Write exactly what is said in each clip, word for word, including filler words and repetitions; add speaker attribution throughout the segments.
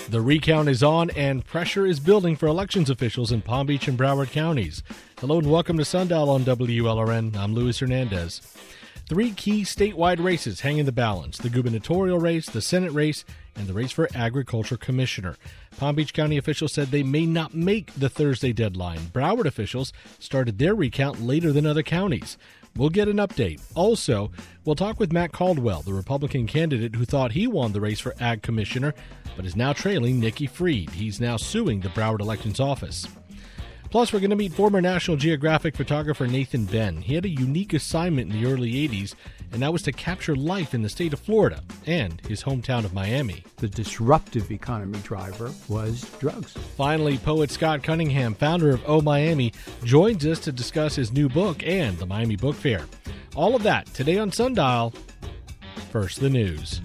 Speaker 1: The recount is on, and pressure is building for elections officials in Palm Beach and Broward counties. Hello and welcome to Sundial on W L R N. I'm Luis Hernandez. Three key statewide races hang in the balance: the gubernatorial race, the Senate race, and the race for agriculture commissioner. Palm Beach County officials said they may not make the Thursday deadline. Broward officials started their recount later than other counties. We'll get an update. Also, we'll talk with Matt Caldwell, the Republican candidate who thought he won the race for ag commissioner, but is now trailing Nikki Fried. He's now suing the Broward Elections Office. Plus, we're going to meet former National Geographic photographer Nathan Benn. He had a unique assignment in the early eighties, and that was to capture life in the state of Florida and his hometown of Miami.
Speaker 2: The disruptive economy driver was drugs.
Speaker 1: Finally, poet Scott Cunningham, founder of Oh Miami, joins us to discuss his new book and the Miami Book Fair. All of that today on Sundial. First, the news.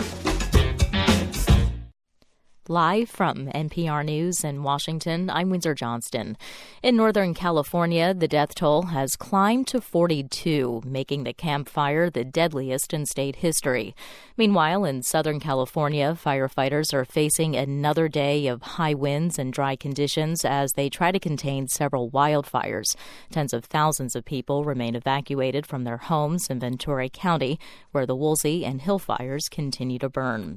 Speaker 3: Live from N P R News in Washington, I'm Windsor Johnston. In Northern California, the death toll has climbed to forty-two, making the Camp Fire the deadliest in state history. Meanwhile, in Southern California, firefighters are facing another day of high winds and dry conditions as they try to contain several wildfires. Tens of thousands of people remain evacuated from their homes in Ventura County, where the Woolsey and Hill fires continue to burn.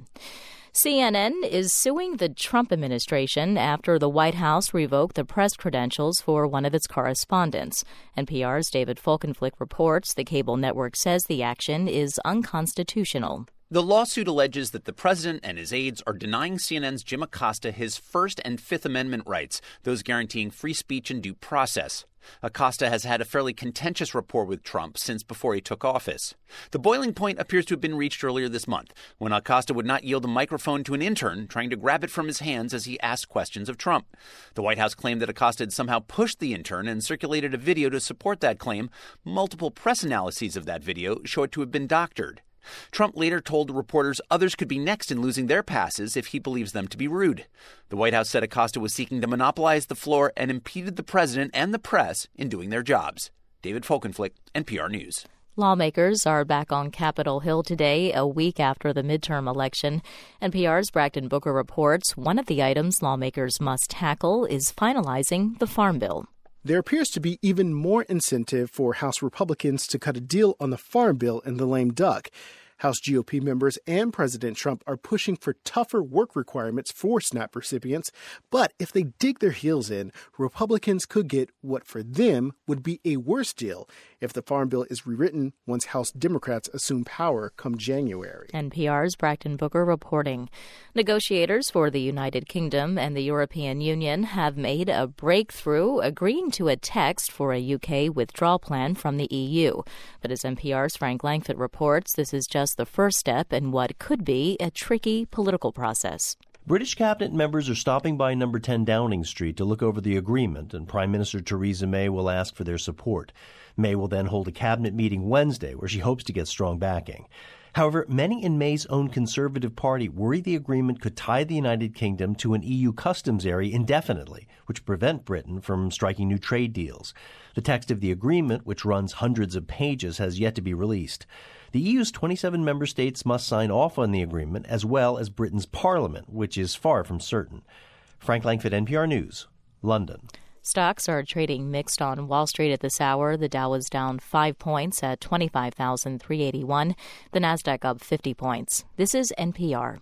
Speaker 3: C N N is suing the Trump administration after the White House revoked the press credentials for one of its correspondents. N P R's David Folkenflik reports the cable network says the action is unconstitutional.
Speaker 4: The lawsuit alleges that the president and his aides are denying C N N's Jim Acosta his First and Fifth Amendment rights, those guaranteeing free speech and due process. Acosta has had a fairly contentious rapport with Trump since before he took office. The boiling point appears to have been reached earlier this month, when Acosta would not yield a microphone to an intern trying to grab it from his hands as he asked questions of Trump. The White House claimed that Acosta had somehow pushed the intern and circulated a video to support that claim. Multiple press analyses of that video show it to have been doctored. Trump later told the reporters others could be next in losing their passes if he believes them to be rude. The White House said Acosta was seeking to monopolize the floor and impeded the president and the press in doing their jobs. David Folkenflik, N P R News.
Speaker 3: Lawmakers are back on Capitol Hill today, a week after the midterm election. N P R's Bragdon Booker reports one of the items lawmakers must tackle is finalizing the Farm Bill.
Speaker 5: There appears to be even more incentive for House Republicans to cut a deal on the Farm Bill and the lame duck. House G O P members and President Trump are pushing for tougher work requirements for SNAP recipients. But if they dig their heels in, Republicans could get what for them would be a worse deal if the Farm Bill is rewritten once House Democrats assume power come January.
Speaker 3: N P R's Bragdon Booker reporting. Negotiators for the United Kingdom and the European Union have made a breakthrough, agreeing to a text for a U K withdrawal plan from the E U. But as N P R's Frank Langfitt reports, this is just the first step in what could be a tricky political process.
Speaker 6: British cabinet members are stopping by number ten Downing Street to look over the agreement, and Prime Minister Theresa May will ask for their support. May will then hold a cabinet meeting Wednesday where she hopes to get strong backing. However, many in May's own Conservative Party worry the agreement could tie the United Kingdom to an E U customs area indefinitely, which prevent Britain from striking new trade deals. The text of the agreement, which runs hundreds of pages, has yet to be released. The E U's twenty-seven member states must sign off on the agreement, as well as Britain's parliament, which is far from certain. Frank Langfitt, N P R News, London.
Speaker 3: Stocks are trading mixed on Wall Street at this hour. The Dow is down five points at twenty-five thousand three hundred eighty-one. The Nasdaq up fifty points. This is N P R.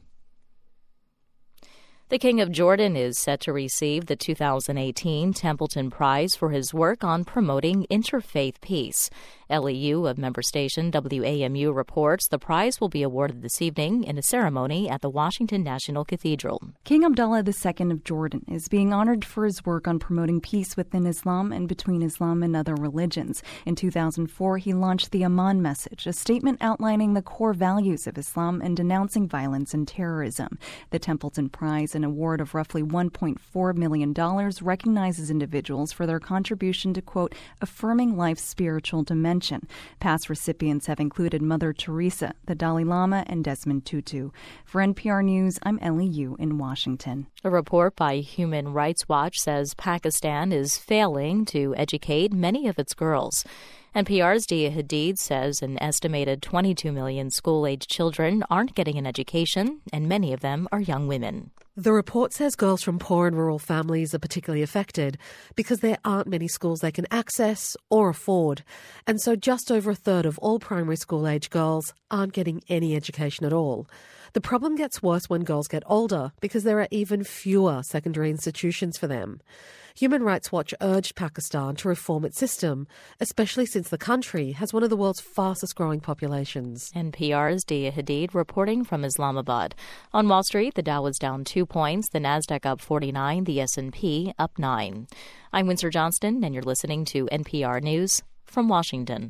Speaker 3: The King of Jordan is set to receive the two thousand eighteen Templeton Prize for his work on promoting interfaith peace. L E U, a member station, W A M U, reports the prize will be awarded this evening in a ceremony at the Washington National Cathedral.
Speaker 7: King Abdullah the Second of Jordan is being honored for his work on promoting peace within Islam and between Islam and other religions. In two thousand four, he launched the Aman Message, a statement outlining the core values of Islam and denouncing violence and terrorism. The Templeton Prize, an award of roughly one point four million dollars, recognizes individuals for their contribution to, quote, affirming life's spiritual dimension. Past recipients have included Mother Teresa, the Dalai Lama, and Desmond Tutu. For N P R News, I'm Ellie Yu in Washington.
Speaker 3: A report by Human Rights Watch says Pakistan is failing to educate many of its girls. N P R's Dia Hadid says an estimated twenty-two million school-age children aren't getting an education, and many of them are young women.
Speaker 8: The report says girls from poor and rural families are particularly affected because there aren't many schools they can access or afford. And so just over a third of all primary school-age girls aren't getting any education at all. The problem gets worse when girls get older because there are even fewer secondary institutions for them. Human Rights Watch urged Pakistan to reform its system, especially since the country has one of the world's fastest-growing populations.
Speaker 3: N P R's Dia Hadid reporting from Islamabad. On Wall Street, the Dow was down two points, the Nasdaq up forty-nine, the S and P up nine. I'm Windsor Johnston, and you're listening to N P R News from Washington.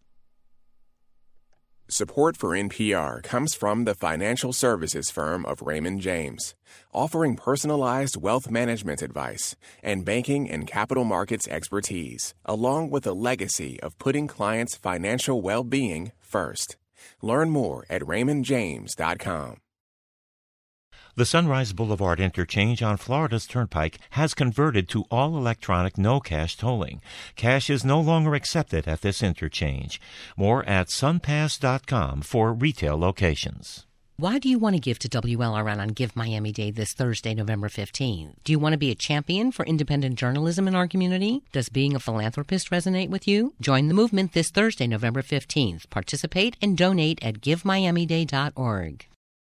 Speaker 9: Support for N P R comes from the financial services firm of Raymond James, offering personalized wealth management advice and banking and capital markets expertise, along with a legacy of putting clients' financial well-being first. Learn more at raymond james dot com.
Speaker 10: The Sunrise Boulevard interchange on Florida's Turnpike has converted to all-electronic no-cash tolling. Cash is no longer accepted at this interchange. More at sunpass dot com for retail locations.
Speaker 11: Why do you want to give to W L R N on Give Miami Day this Thursday, November fifteenth? Do you want to be a champion for independent journalism in our community? Does being a philanthropist resonate with you? Join the movement this Thursday, November fifteenth. Participate and donate at give miami day dot org.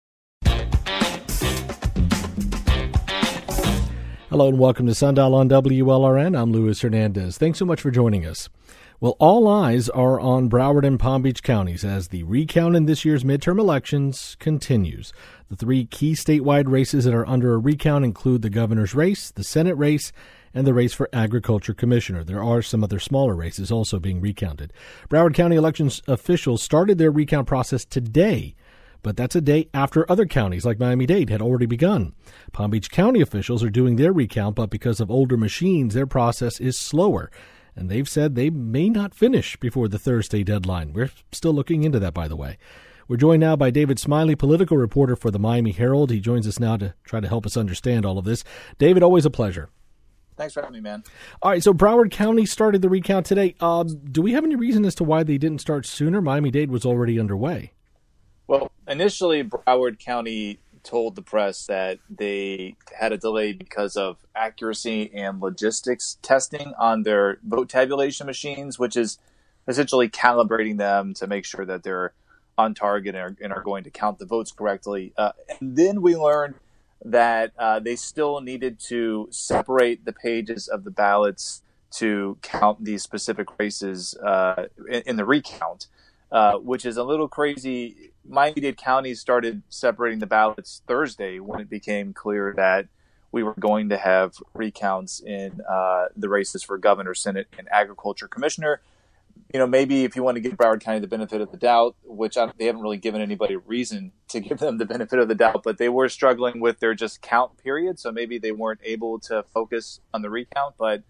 Speaker 1: Hello and welcome to Sundial on W L R N. I'm Luis Hernandez. Thanks so much for joining us. Well, all eyes are on Broward and Palm Beach counties as the recount in this year's midterm elections continues. The three key statewide races that are under a recount include the governor's race, the Senate race, and the race for agriculture commissioner. There are some other smaller races also being recounted. Broward County elections officials started their recount process today, but that's a day after other counties like Miami-Dade had already begun. Palm Beach County officials are doing their recount, but because of older machines, their process is slower. And they've said they may not finish before the Thursday deadline. We're still looking into that, by the way. We're joined now by David Smiley, political reporter for the Miami Herald. He joins us now to try to help us understand all of this. David, always a pleasure.
Speaker 12: Thanks for having me, man.
Speaker 1: All right, so Broward County started the recount today. Um, do we have any reason as to why they didn't start sooner? Miami-Dade was already underway.
Speaker 12: Well, initially, Broward County told the press that they had a delay because of accuracy and logistics testing on their vote tabulation machines, which is essentially calibrating them to make sure that they're on target and are, and are going to count the votes correctly. Uh, and then we learned that uh, they still needed to separate the pages of the ballots to count these specific races uh, in, in the recount, uh, which is a little crazy. Miami-Dade County started separating the ballots Thursday when it became clear that we were going to have recounts in uh, the races for governor, Senate, and agriculture commissioner. You know, maybe if you want to give Broward County the benefit of the doubt, which I, they haven't really given anybody a reason to give them the benefit of the doubt, but they were struggling with their just count period, so maybe they weren't able to focus on the recount, but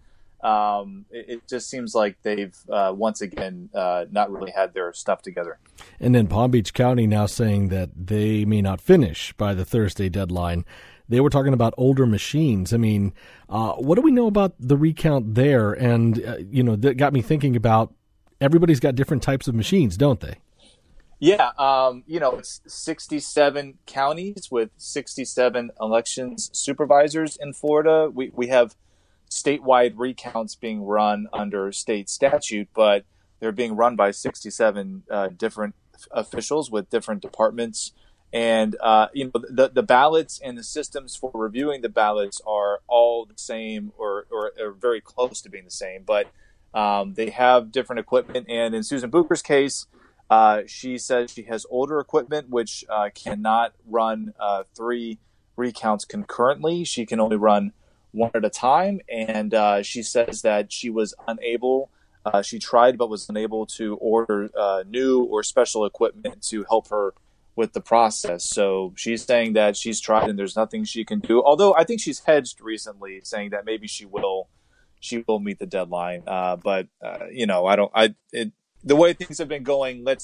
Speaker 12: Um, it, it just seems like they've uh, once again uh, not really had their stuff together.
Speaker 1: And then Palm Beach County now saying that they may not finish by the Thursday deadline. They were talking about older machines. I mean, uh, what do we know about the recount there? And, uh, you know, that got me thinking about everybody's got different types of machines, don't they?
Speaker 12: Yeah. Um, you know, it's sixty-seven counties with sixty-seven elections supervisors in Florida. We, we have statewide recounts being run under state statute, but they're being run by sixty-seven uh, different officials with different departments. And, uh, you know, the, the ballots and the systems for reviewing the ballots are all the same or, or, or very close to being the same, but um, they have different equipment. And in Susan Bucher's case, uh, she says she has older equipment, which uh, cannot run uh, three recounts concurrently. She can only run one at a time, and uh, she says that she was unable, uh, she tried but was unable to order uh, new or special equipment to help her with the process. So she's saying that she's tried and there's nothing she can do, although I think she's hedged recently, saying that maybe she will she will meet the deadline. Uh, but, uh, you know, I don't, I it, the way things have been going, let's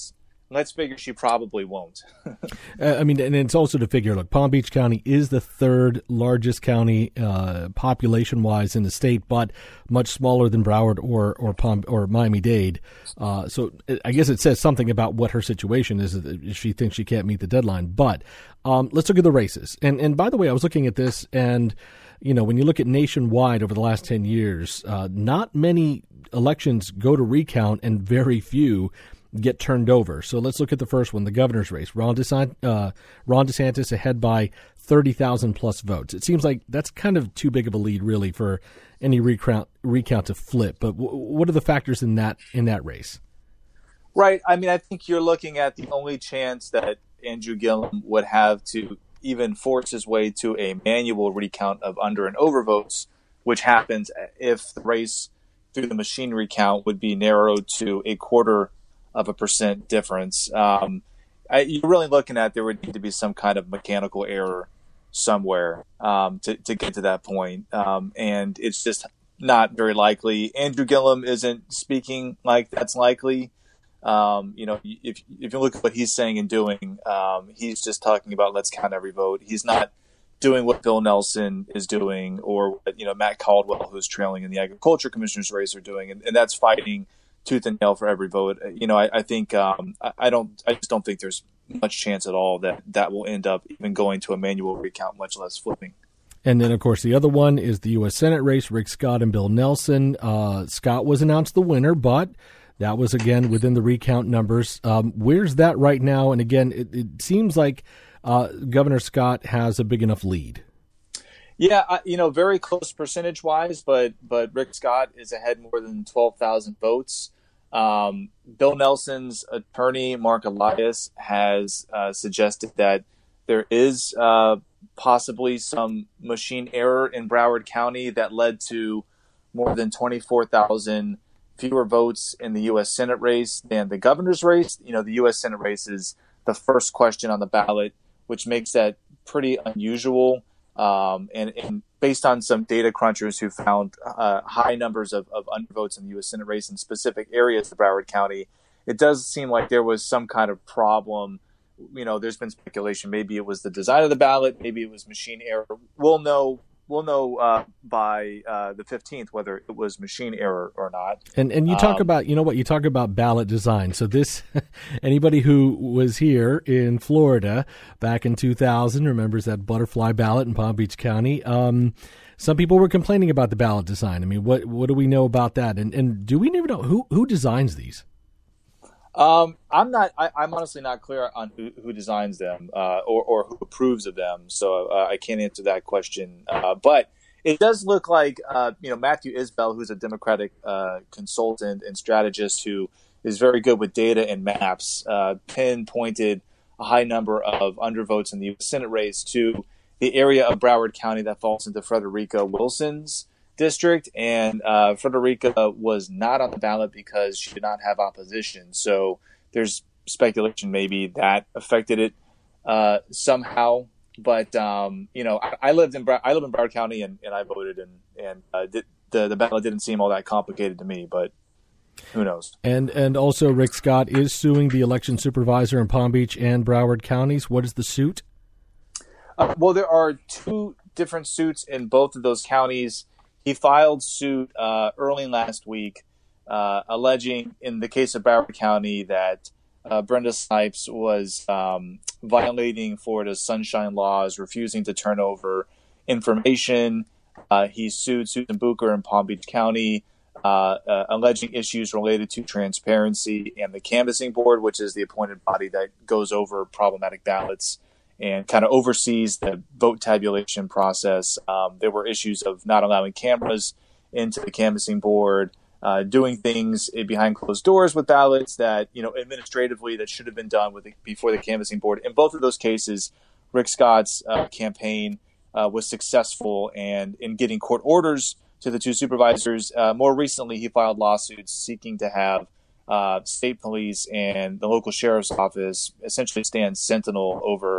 Speaker 12: let's figure she probably won't.
Speaker 1: uh, I mean, and it's also to figure, look, Palm Beach County is the third largest county uh, population-wise in the state, but much smaller than Broward or or Palm or Miami-Dade. Uh, so I guess it says something about what her situation is if she thinks she can't meet the deadline. But um, let's look at the races. And and by the way, I was looking at this, and you know, when you look at nationwide over the last ten years, uh, not many elections go to recount, and very few get turned over. So let's look at the first one, the governor's race. Ron DeSantis, uh, Ron DeSantis ahead by thirty thousand plus votes. It seems like that's kind of too big of a lead, really, for any recount recount to flip. But w- what are the factors in that in that race?
Speaker 12: Right. I mean, I think you're looking at the only chance that Andrew Gillum would have to even force his way to a manual recount of under and over votes, which happens if the race through the machine recount would be narrowed to a quarter of a percent difference. Um, I, you're really looking at there would need to be some kind of mechanical error somewhere um, to, to get to that point. Um, and it's just not very likely. Andrew Gillum isn't speaking like that's likely. Um, you know, if if you look at what he's saying and doing, um, he's just talking about let's count every vote. He's not doing what Bill Nelson is doing, or what, you know, Matt Caldwell, who's trailing in the agriculture commissioner's race, are doing, and, and that's fighting tooth and nail for every vote. You know, I, I think um, I, I don't, I just don't think there's much chance at all that that will end up even going to a manual recount, much less flipping.
Speaker 1: And then, of course, the other one is the U S Senate race, Rick Scott and Bill Nelson. Uh, Scott was announced the winner, but that was, again, within the recount numbers. Um, where's that right now? And, again, it, it seems like uh, Governor Scott has a big enough lead.
Speaker 12: Yeah, I, you know, very close percentage-wise, but but Rick Scott is ahead more than twelve thousand votes. Um, Bill Nelson's attorney, Mark Elias, has uh, suggested that there is uh, possibly some machine error in Broward County that led to more than twenty-four thousand fewer votes in the U S Senate race than the governor's race. You know, the U S Senate race is the first question on the ballot, which makes that pretty unusual. Um, and, and based on some data crunchers who found uh, high numbers of, of undervotes in the U S Senate race in specific areas of Broward County, it does seem like there was some kind of problem. You know, there's been speculation. Maybe it was the design of the ballot. Maybe it was machine error. We'll know. We'll know uh, by uh, the fifteenth whether it was machine error or not.
Speaker 1: And and you talk
Speaker 12: um,
Speaker 1: about, you know what, you talk about ballot design. So this, anybody who was here in Florida back in two thousand remembers that butterfly ballot in Palm Beach County. Um, some people were complaining about the ballot design. I mean, what what do we know about that? And and do we even know who who designs these?
Speaker 12: Um, I'm not. I, I'm honestly not clear on who, who designs them uh, or, or who approves of them. So uh, I can't answer that question. Uh, but it does look like uh, you know Matthew Isbell, who's a Democratic uh, consultant and strategist who is very good with data and maps, uh, pinpointed a high number of undervotes in the U S Senate race to the area of Broward County that falls into Frederica Wilson's district, and uh, Frederica was not on the ballot because she did not have opposition. So there's speculation maybe that affected it uh, somehow. But um, you know, I, I lived in Bra- I live in Broward County, and, and I voted, and and uh, did, the the ballot didn't seem all that complicated to me, but who knows?
Speaker 1: And and also, Rick Scott is suing the election supervisor in Palm Beach and Broward counties. What is the suit?
Speaker 12: Uh, well, there are two different suits in both of those counties. He filed suit uh, early last week, uh, alleging in the case of Broward County that uh, Brenda Snipes was um, violating Florida's sunshine laws, refusing to turn over information. Uh, he sued Susan Bucher in Palm Beach County, uh, uh, alleging issues related to transparency and the canvassing board, which is the appointed body that goes over problematic ballots and kind of oversees the vote tabulation process. Um, there were issues of not allowing cameras into the canvassing board, uh, doing things behind closed doors with ballots that, you know, administratively that should have been done with the, before the canvassing board. In both of those cases, Rick Scott's uh, campaign uh, was successful and in getting court orders to the two supervisors. Uh, more recently, he filed lawsuits seeking to have uh, state police and the local sheriff's office essentially stand sentinel over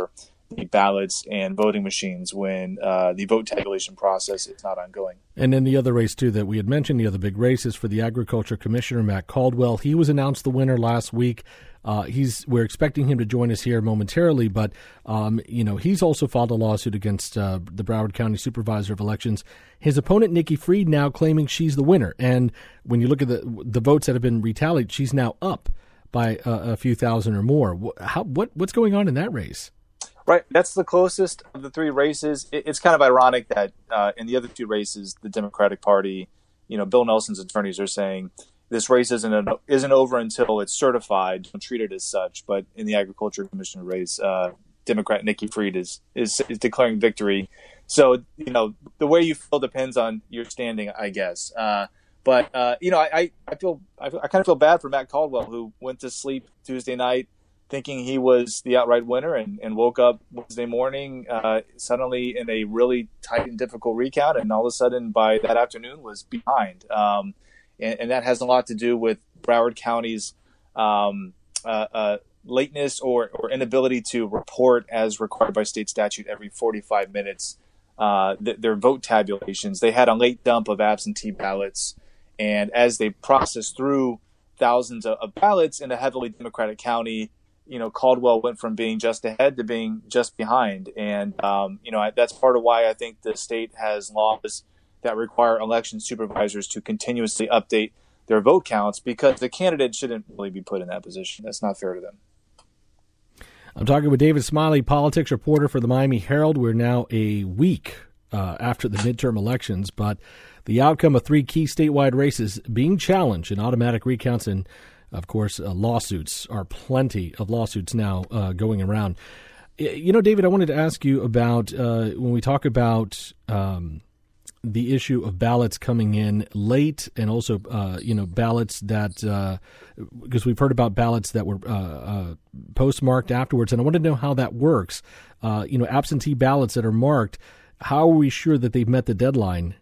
Speaker 12: the ballots and voting machines when uh, the vote tabulation process is not ongoing.
Speaker 1: And then the other race, too, that we had mentioned, the other big race is for the Agriculture Commissioner, Matt Caldwell. He was announced the winner last week. Uh, he's we're expecting him to join us here momentarily, but um, you know he's also filed a lawsuit against uh, the Broward County Supervisor of Elections. His opponent, Nikki Fried, now claiming she's the winner. And when you look at the the votes that have been retallied, she's now up by a, a few thousand or more. How what what's going on in that race?
Speaker 12: Right, that's the closest of the three races. It, it's kind of ironic that uh, in the other two races, the Democratic Party, you know, Bill Nelson's attorneys are saying this race isn't a, isn't over until it's certified. Don't treat it as such. But in the Agriculture Commissioner race, uh, Democrat Nikki Fried is, is is declaring victory. So you know the way you feel depends on your standing, I guess. Uh, but uh, you know, I I feel I, I kind of feel bad for Matt Caldwell, who went to sleep Tuesday night thinking he was the outright winner, and, and woke up Wednesday morning uh, suddenly in a really tight and difficult recount, and all of a sudden by that afternoon was behind. Um, and, and that has a lot to do with Broward County's um, uh, uh, lateness or, or inability to report as required by state statute every forty-five minutes uh, th- their vote tabulations. They had a late dump of absentee ballots, and as they processed through thousands of, of ballots in a heavily Democratic county, you know, Caldwell went from being just ahead to being just behind. And, um, you know, that's part of why I think the state has laws that require election supervisors to continuously update their vote counts, because the candidate shouldn't really be put in that position. That's not fair to them.
Speaker 1: I'm talking with David Smiley, politics reporter for the Miami Herald. We're now a week uh, after the midterm elections, but the outcome of three key statewide races being challenged in automatic recounts and Of course, uh, lawsuits are plenty of lawsuits now uh, going around. You know, David, I wanted to ask you about uh, when we talk about um, the issue of ballots coming in late, and also, uh, you know, ballots that uh, because we've heard about ballots that were uh, uh, postmarked afterwards. And I want to know how that works. Uh, you know, absentee ballots that are marked, how are we sure that they've met the deadline?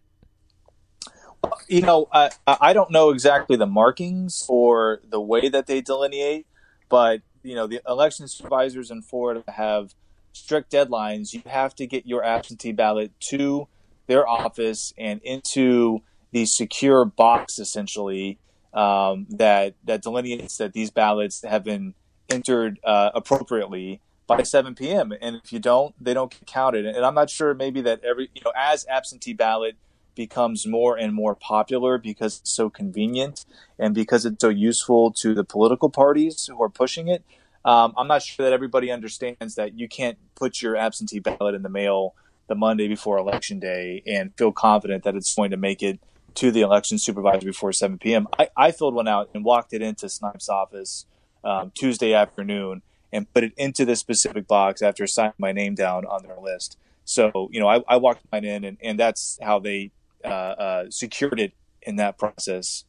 Speaker 12: You know, I, I don't know exactly the markings or the way that they delineate, but, you know, the election supervisors in Florida have strict deadlines. You have to get your absentee ballot to their office and into the secure box, essentially, um, that, that delineates that these ballots have been entered uh, appropriately by seven p.m. And if you don't, they don't get counted. And I'm not sure maybe that every, you know, as absentee ballot becomes more and more popular because it's so convenient and because it's so useful to the political parties who are pushing it. Um, I'm not sure that everybody understands that you can't put your absentee ballot in the mail the Monday before Election Day and feel confident that it's going to make it to the election supervisor before seven p.m. I, I filled one out and walked it into Snipes' office um, Tuesday afternoon and put it into the specific box after signing my name down on their list. So, you know, I, I walked mine in, and, and that's how they Uh, uh, secured it in that process.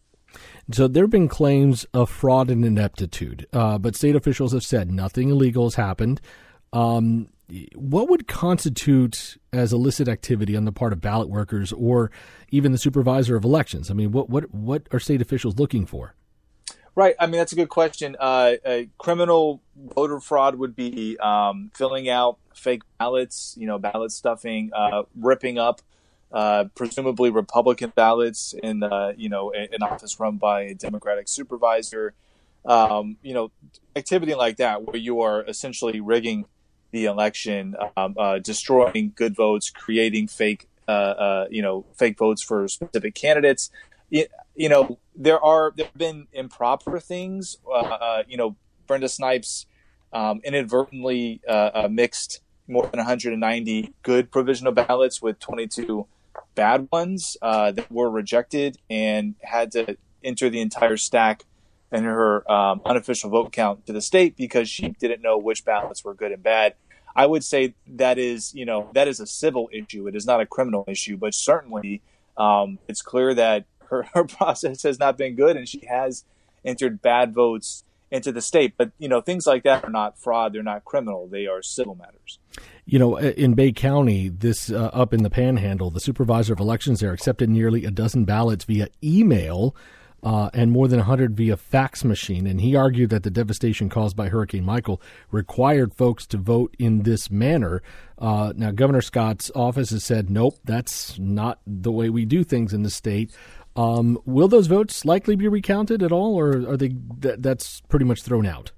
Speaker 1: So there have been claims of fraud and ineptitude, uh, but state officials have said nothing illegal has happened. Um, what would constitute as illicit activity on the part of ballot workers or even the supervisor of elections? I mean, what what what are state officials looking for?
Speaker 12: Right. I mean, that's a good question. Uh, a criminal voter fraud would be um, filling out fake ballots, you know, ballot stuffing, uh, ripping up Uh, presumably Republican ballots in, uh, you know, an office run by a Democratic supervisor. Um, you know, activity like that where you are essentially rigging the election, um, uh, destroying good votes, creating fake, uh, uh, you know, fake votes for specific candidates. It, you know, there are there have been improper things. Uh, uh, you know, Brenda Snipes um, inadvertently uh, uh, mixed more than one hundred ninety good provisional ballots with twenty-two bad ones uh, that were rejected, and had to enter the entire stack in her um, unofficial vote count to the state because she didn't know which ballots were good and bad. I would say that is, you know, that is a civil issue. It is not a criminal issue, but certainly um, it's clear that her, her process has not been good, and she has entered bad votes into the state. But, you know, things like that are not fraud. They're not criminal. They are civil matters.
Speaker 1: You know, in Bay County, this uh, up in the Panhandle, the supervisor of elections there accepted nearly a dozen ballots via email uh, and more than one hundred via fax machine. And he argued that the devastation caused by Hurricane Michael required folks to vote in this manner. Uh, now, Governor Scott's office has said, nope, that's not the way we do things in the state. Um, will those votes likely be recounted at all, or are they th- that's pretty much thrown out?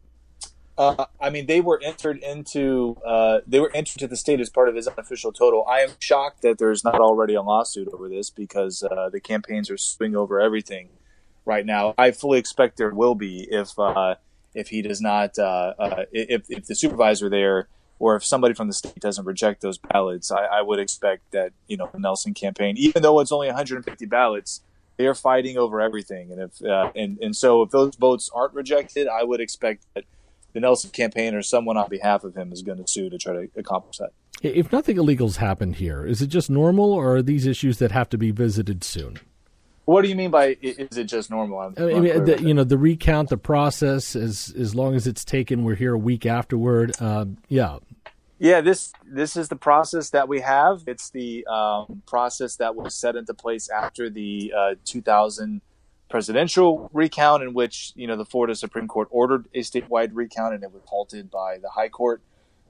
Speaker 12: Uh, I mean, they were entered into uh, they were entered to the state as part of his unofficial total. I am shocked that there's not already a lawsuit over this, because uh, the campaigns are suing over everything right now. I fully expect there will be if uh, if he does not uh, uh, if if the supervisor there, or if somebody from the state doesn't reject those ballots. I, I would expect that, you know, the Nelson campaign, even though it's only one hundred fifty ballots, they are fighting over everything. And if uh, and and so if those votes aren't rejected, I would expect that the Nelson campaign or someone on behalf of him is going to sue to try to accomplish that.
Speaker 1: If nothing illegal's happened here, is it just normal, or are these issues that have to be visited soon?
Speaker 12: What do you mean by is it just normal? I'm,
Speaker 1: I mean, the, you know, the recount, the process, as as long as it's taken, we're here a week afterward. Uh, yeah.
Speaker 12: Yeah, this this is the process that we have. It's the um, process that was set into place after the uh, two thousand presidential recount, in which, you know, the Florida Supreme Court ordered a statewide recount, and it was halted by the High Court.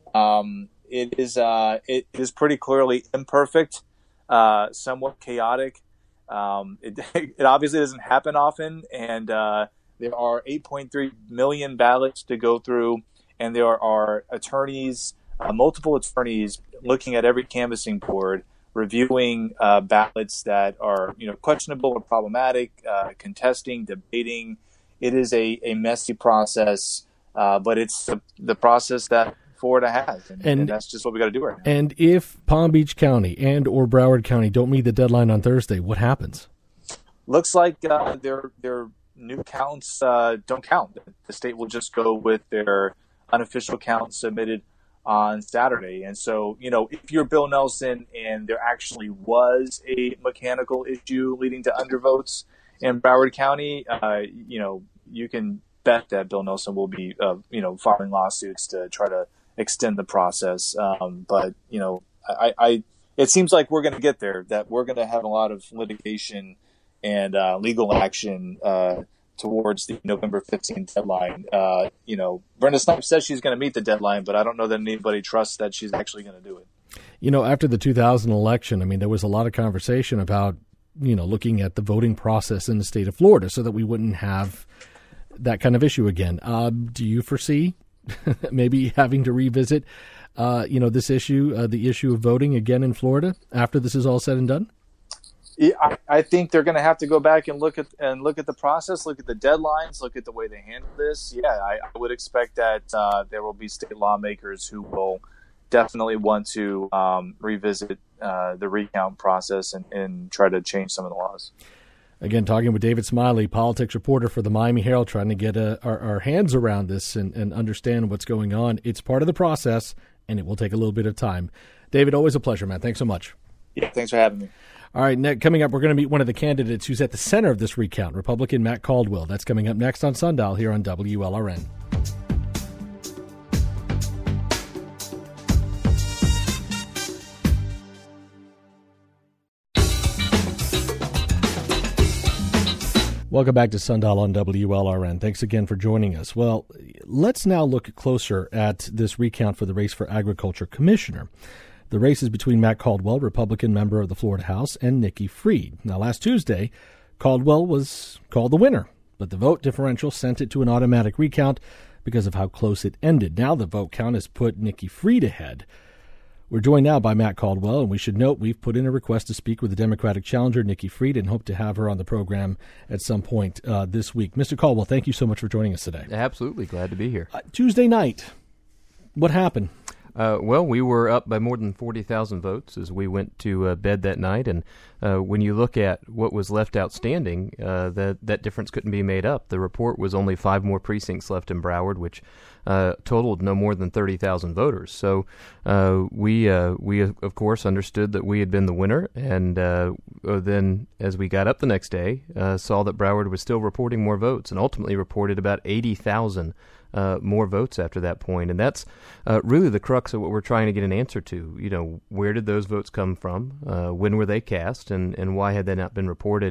Speaker 12: Um, it is uh, it is pretty clearly imperfect, uh, somewhat chaotic. Um, it, it obviously doesn't happen often, and uh, there are eight point three million ballots to go through, and there are attorneys. Uh, multiple attorneys looking at every canvassing board, reviewing uh, ballots that are, you know, questionable or problematic, uh, contesting, debating. It is a, a messy process, uh, but it's the, the process that Florida has, and, and, and that's just what we got to do right now.
Speaker 1: And if Palm Beach County and or Broward County don't meet the deadline on Thursday, what happens?
Speaker 12: Looks like uh, their their new counts uh, don't count. The state will just go with their unofficial count submitted on Saturday. And so, you know, if you're Bill Nelson and there actually was a mechanical issue leading to undervotes in Broward County, uh, you know, you can bet that Bill Nelson will be, uh, you know, filing lawsuits to try to extend the process. Um, but, you know, I, I it seems like we're going to get there, that we're going to have a lot of litigation and uh, legal action uh towards the November fifteenth deadline. Uh, you know, Brenda Snipes says she's going to meet the deadline, but I don't know that anybody trusts that she's actually going to do it.
Speaker 1: You know, after the two thousand election, I mean, there was a lot of conversation about, you know, looking at the voting process in the state of Florida so that we wouldn't have that kind of issue again. Uh, do you foresee maybe having to revisit, uh, you know, this issue, uh, the issue of voting again in Florida after this is all said and done?
Speaker 12: I, I think they're going to have to go back and look at and look at the process, look at the deadlines, look at the way they handle this. Yeah, I, I would expect that uh, there will be state lawmakers who will definitely want to um, revisit uh, the recount process and, and try to change some of the laws.
Speaker 1: Again, talking with David Smiley, politics reporter for the Miami Herald, trying to get uh, our, our hands around this and, and understand what's going on. It's part of the process, and it will take a little bit of time. David, always a pleasure, man. Thanks so much.
Speaker 12: Yeah, thanks for having me.
Speaker 1: All right, ne- coming up, we're going to meet one of the candidates who's at the center of this recount, Republican Matt Caldwell. That's coming up next on Sundial here on W L R N. Welcome back to Sundial on W L R N. Thanks again for joining us. Well, let's now look closer at this recount for the race for Agriculture Commissioner. The race is between Matt Caldwell, Republican member of the Florida House, and Nikki Fried. Now, last Tuesday, Caldwell was called the winner, but the vote differential sent it to an automatic recount because of how close it ended. Now the vote count has put Nikki Fried ahead. We're joined now by Matt Caldwell, and we should note we've put in a request to speak with the Democratic challenger, Nikki Fried, and hope to have her on the program at some point uh, this week. Mister Caldwell, thank you so much for joining us today.
Speaker 13: Absolutely. Glad to be here.
Speaker 1: Uh, Tuesday night, what happened?
Speaker 13: Uh, well, we were up by more than forty thousand votes as we went to uh, bed that night, and uh, when you look at what was left outstanding, uh, that that difference couldn't be made up. The report was only five more precincts left in Broward, which uh, totaled no more than thirty thousand voters. So uh, we, uh, we of course, understood that we had been the winner, and uh, then as we got up the next day, uh, saw that Broward was still reporting more votes, and ultimately reported about eighty thousand Uh, more votes after that point. And that's uh, really the crux of what we're trying to get an answer to. You know, where did those votes come from? Uh, when were they cast? And, and why had they not been reported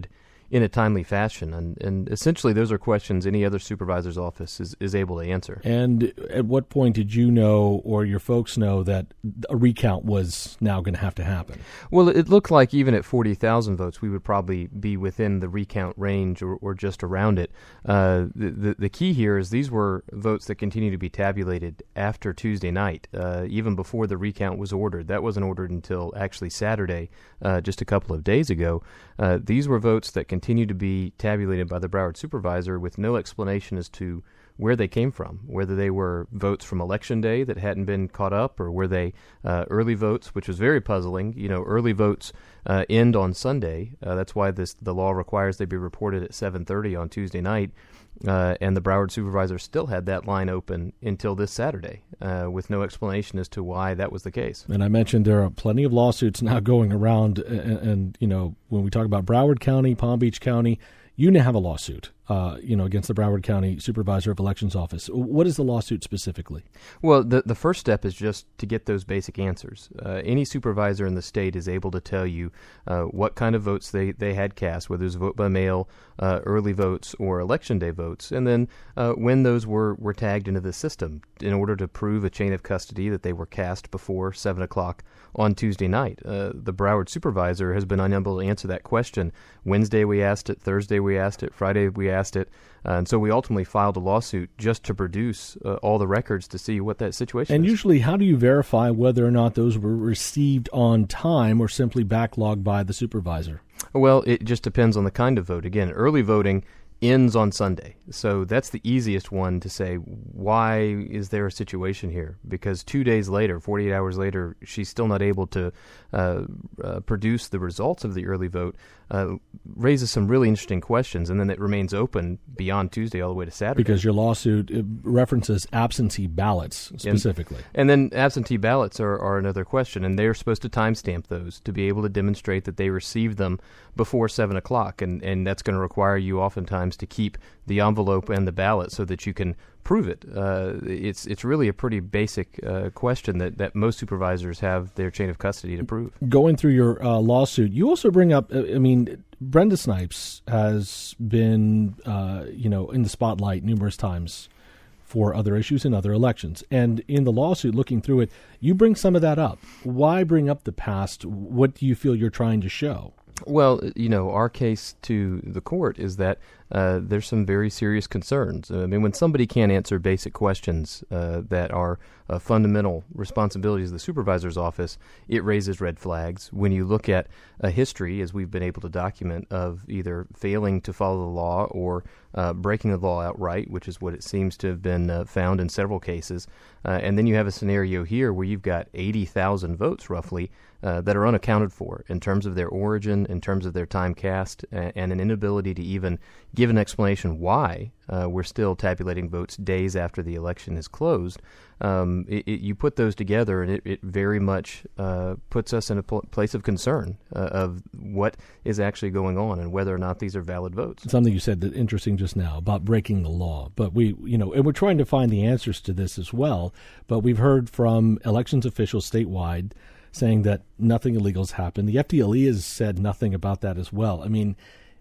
Speaker 13: in a timely fashion. And, and essentially those are questions any other supervisor's office is, is able to answer.
Speaker 1: And at what point did you know or your folks know that a recount was now going to have to happen?
Speaker 13: Well, it looked like even at forty thousand votes, we would probably be within the recount range or, or just around it. Uh, the, the, the key here is these were votes that continue to be tabulated after Tuesday night, uh, even before the recount was ordered. That wasn't ordered until actually Saturday, uh, just a couple of days ago. Uh, these were votes that continue to be tabulated by the Broward supervisor with no explanation as to where they came from, whether they were votes from Election Day that hadn't been caught up, or were they uh, early votes, which was very puzzling. You know, early votes uh, end on Sunday. Uh, that's why this the law requires they be reported at seven thirty on Tuesday night. Uh, and the Broward supervisor still had that line open until this Saturday, uh, with no explanation as to why that was the case.
Speaker 1: And I mentioned there are plenty of lawsuits now going around, and, and you know, when we talk about Broward County, Palm Beach County, you now have a lawsuit, uh, you know, against the Broward County Supervisor of Elections Office. What is the lawsuit specifically?
Speaker 13: Well, the the first step is just to get those basic answers. Uh, any supervisor in the state is able to tell you uh, what kind of votes they, they had cast, whether it was vote by mail, uh, early votes, or Election Day votes, and then uh, when those were, were tagged into the system in order to prove a chain of custody that they were cast before seven o'clock on Tuesday night. Uh, the Broward supervisor has been unable to answer that question. Wednesday we asked it, Thursday we asked it, Friday we asked it, uh, and so we ultimately filed a lawsuit just to produce uh, all the records to see what that situation
Speaker 1: and
Speaker 13: is. And
Speaker 1: usually, how do you verify whether or not those were received on time or simply backlogged by the supervisor?
Speaker 13: Well, it just depends on the kind of vote. Again, early voting ends on Sunday. So that's the easiest one to say, why is there a situation here? Because two days later, forty-eight hours later, she's still not able to uh, uh, produce the results of the early vote, uh, raises some really interesting questions, and then it remains open beyond Tuesday all the way to Saturday.
Speaker 1: Because your lawsuit references absentee ballots specifically.
Speaker 13: And, and then absentee ballots are, are another question, and they're supposed to timestamp those to be able to demonstrate that they received them before seven o'clock, and, and that's going to require you oftentimes to keep the envelope and the ballot so that you can prove it. Uh, it's it's really a pretty basic uh, question that, that most supervisors have their chain of custody to prove.
Speaker 1: Going through your uh, lawsuit, you also bring up, I mean, Brenda Snipes has been, uh, you know, in the spotlight numerous times for other issues in other elections. And in the lawsuit, looking through it, you bring some of that up. Why bring up the past? What do you feel you're trying to show?
Speaker 13: Well, you know, our case to the court is that uh, there's some very serious concerns. I mean, when somebody can't answer basic questions uh, that are uh, fundamental responsibilities of the supervisor's office, it raises red flags. When you look at a history, as we've been able to document, of either failing to follow the law or uh, breaking the law outright, which is what it seems to have been uh, found in several cases, uh, and then you have a scenario here where you've got eighty thousand votes roughly uh, that are unaccounted for in terms of their origin, in terms of their time cast, and, and an inability to even give an explanation why uh, we're still tabulating votes days after the election is closed. Um, it, it, you put those together, and it, it very much uh, puts us in a pl- place of concern uh, of what is actually going on and whether or not these are valid votes.
Speaker 1: Something you said that interesting just now about breaking the law, but we, you know, and we're trying to find the answers to this as well. But we've heard from elections officials statewide saying that nothing illegal has happened. The F D L E has said nothing about that as well. I mean,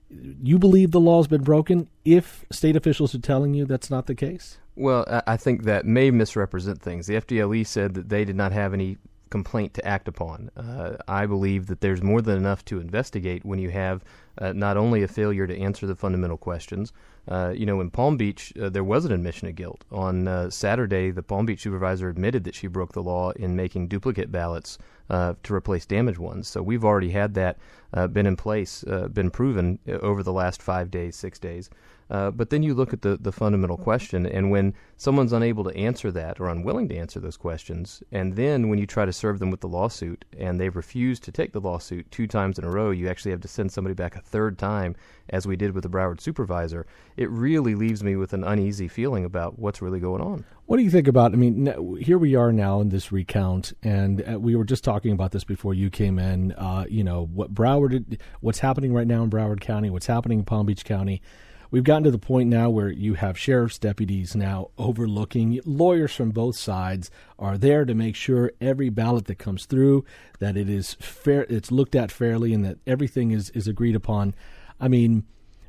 Speaker 1: you believe the law's been broken if state officials are telling you that's not the case?
Speaker 13: Well, I think that may misrepresent things. The F D L E said that they did not have any complaint to act upon. Uh, I believe that there's more than enough to investigate when you have uh, not only a failure to answer the fundamental questions. Uh, you know, in Palm Beach, uh, there was an admission of guilt. On uh, Saturday, the Palm Beach supervisor admitted that she broke the law in making duplicate ballots uh, to replace damaged ones. So we've already had that uh, been in place, uh, been proven over the last five days, six days. Uh, but then you look at the, the fundamental question, and when someone's unable to answer that or unwilling to answer those questions, and then when you try to serve them with the lawsuit and they've refused to take the lawsuit two times in a row, you actually have to send somebody back a third time, as we did with the Broward supervisor. It really leaves me with an uneasy feeling about what's really going on.
Speaker 1: What do you think about, I mean, here we are now in this recount, and uh, we were just talking about this before you came in, uh, you know, what Broward, what's happening right now in Broward County, what's happening in Palm Beach County. We've gotten to the point now where you have sheriff's deputies now overlooking. Lawyers from both sides are there to make sure every ballot that comes through, that it is fair, it's looked at fairly, and that everything is, is agreed upon. I mean,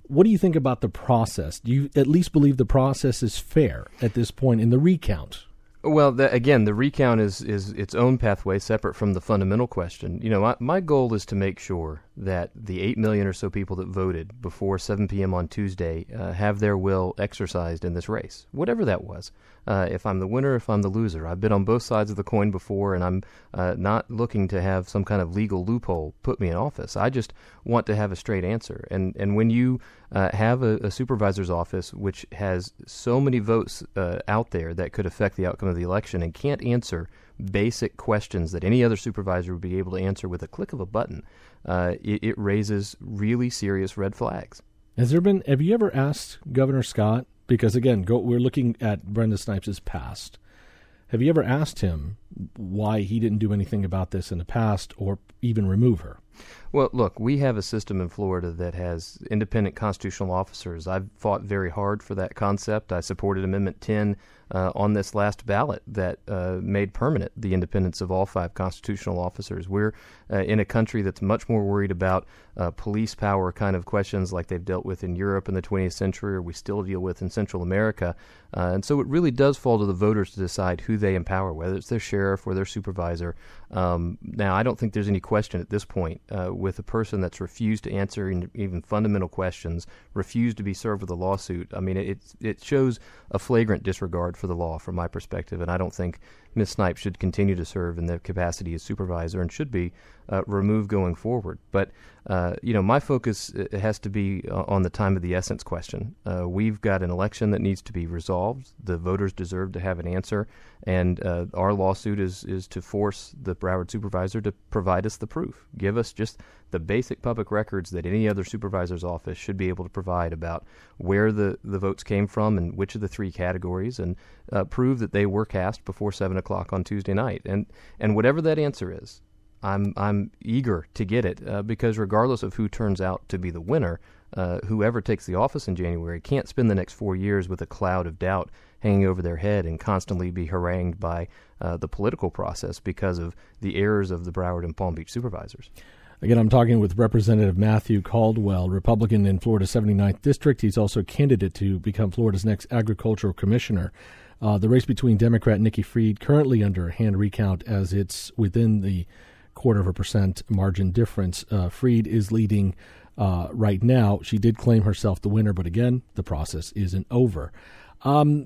Speaker 1: what do you think about the process? Do you at least believe the process is fair at this point in the recount?
Speaker 13: Well, the, again, the recount is, is its own pathway, separate from the fundamental question. You know, my, my goal is to make sure that the eight million or so people that voted before seven p.m. on Tuesday uh, have their will exercised in this race, whatever that was. Uh, if I'm the winner, if I'm the loser. I've been on both sides of the coin before, and I'm uh, not looking to have some kind of legal loophole put me in office. I just want to have a straight answer. And and when you uh, have a, a supervisor's office which has so many votes uh, out there that could affect the outcome of the election and can't answer basic questions that any other supervisor would be able to answer with a click of a button, uh, it, it raises really serious red flags.
Speaker 1: Has there been? Have you ever asked Governor Scott? Because, again, go, we're looking at Brenda Snipes' past. Have you ever asked him why he didn't do anything about this in the past or even remove her?
Speaker 13: Well, look, we have a system in Florida that has independent constitutional officers. I've fought very hard for that concept. I supported Amendment ten uh, on this last ballot that uh, made permanent the independence of all five constitutional officers. We're uh, in a country that's much more worried about uh, police power kind of questions like they've dealt with in Europe in the twentieth century, or we still deal with in Central America. Uh, and so it really does fall to the voters to decide who they empower, whether it's their sheriff or their supervisor. Um, now, I don't think there's any question at this point uh, with a person that's refused to answer even fundamental questions, refused to be served with a lawsuit. I mean, it it shows a flagrant disregard for the law from my perspective, and I don't think Miz Snipes should continue to serve in the capacity as supervisor and should be uh, removed going forward. But, uh, you know, my focus has to be on the time of the essence question. Uh, we've got an election that needs to be resolved. The voters deserve to have an answer, and uh, our lawsuit is, is to force the Broward supervisor to provide us the proof, give us just the basic public records that any other supervisor's office should be able to provide about where the, the votes came from and which of the three categories, and uh, prove that they were cast before seven o'clock on Tuesday night. And and whatever that answer is, I'm I'm eager to get it uh, because regardless of who turns out to be the winner, uh, whoever takes the office in January can't spend the next four years with a cloud of doubt hanging over their head and constantly be harangued by uh, the political process because of the errors of the Broward and Palm Beach supervisors.
Speaker 1: Again, I'm talking with Representative Matthew Caldwell, Republican in Florida's seventy-ninth District. He's also a candidate to become Florida's next agricultural commissioner. Uh, the race between Democrat Nikki Fried, currently under hand recount as it's within the quarter of a percent margin difference. Uh, Fried is leading uh, right now. She did claim herself the winner, but again, the process isn't over. Um,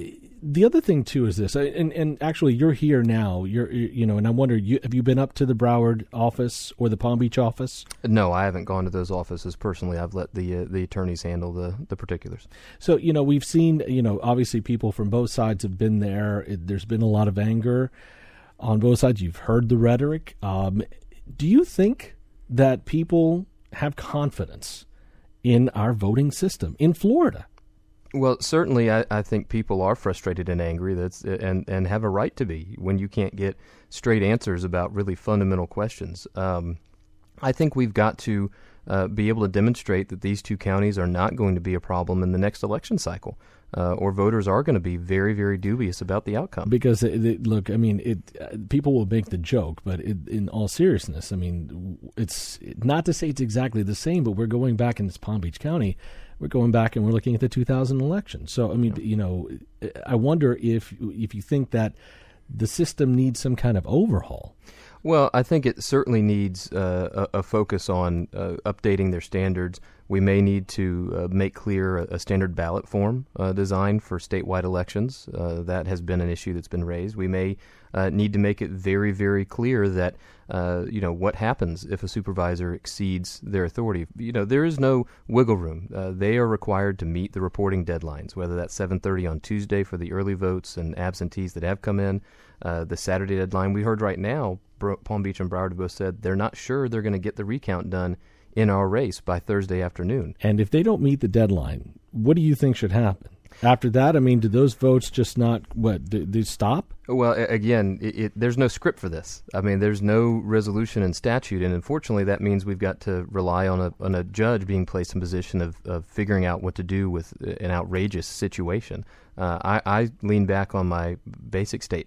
Speaker 1: the other thing too is this, and, and actually you're here now. You're you know, and I wonder, you, have you been up to the Broward office or the Palm Beach office?
Speaker 13: No, I haven't gone to those offices personally. I've let the uh, the attorneys handle the, the particulars.
Speaker 1: So you know, we've seen you know, obviously people from both sides have been there. It, there's been a lot of anger on both sides. You've heard the rhetoric. Um, do you think that people have confidence in our voting system in Florida?
Speaker 13: Well, certainly, I, I think people are frustrated and angry. That's and and have a right to be when you can't get straight answers about really fundamental questions. Um, I think we've got to uh, be able to demonstrate that these two counties are not going to be a problem in the next election cycle, uh, or voters are going to be very, very dubious about the outcome.
Speaker 1: Because it, it, look, I mean, it uh, people will make the joke, but it, in all seriousness, I mean, it's not to say it's exactly the same, but we're going back in this Palm Beach County. We're going back and we're looking at the two thousand election. So, I mean, yeah. you know, I wonder if if you think that the system needs some kind of overhaul.
Speaker 13: Well, I think it certainly needs uh, a, a focus on uh, updating their standards. We may need to uh, make clear a, a standard ballot form uh, designed for statewide elections. Uh, that has been an issue that's been raised. We may uh, need to make it very, very clear that, uh, you know, what happens if a supervisor exceeds their authority. You know, there is no wiggle room. Uh, they are required to meet the reporting deadlines, whether that's seven thirty on Tuesday for the early votes and absentees that have come in, uh, the Saturday deadline. We heard right now, Palm Beach and Broward both said they're not sure they're going to get the recount done in our race by Thursday afternoon.
Speaker 1: And if they don't meet the deadline, what do you think should happen? After that, I mean, do those votes just not, what, do they stop?
Speaker 13: Well, again, it, it, there's no script for this. I mean, there's no resolution in statute, and unfortunately that means we've got to rely on a on a judge being placed in position of, of figuring out what to do with an outrageous situation. Uh, I, I lean back on my basic statement.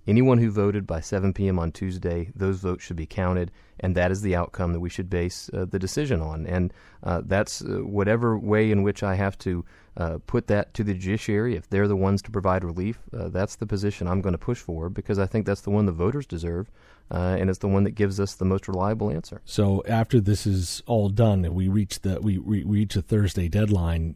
Speaker 13: Anyone who voted by seven p.m. on Tuesday, those votes should be counted, and that is the outcome that we should base uh, the decision on. And uh, that's uh, whatever way in which I have to uh, put that to the judiciary, if they're the ones to provide relief, uh, that's the position I'm going to push for, because I think that's the one the voters deserve, uh, and it's the one that gives us the most reliable answer.
Speaker 1: So after this is all done and we reach the we, we reach a Thursday deadline,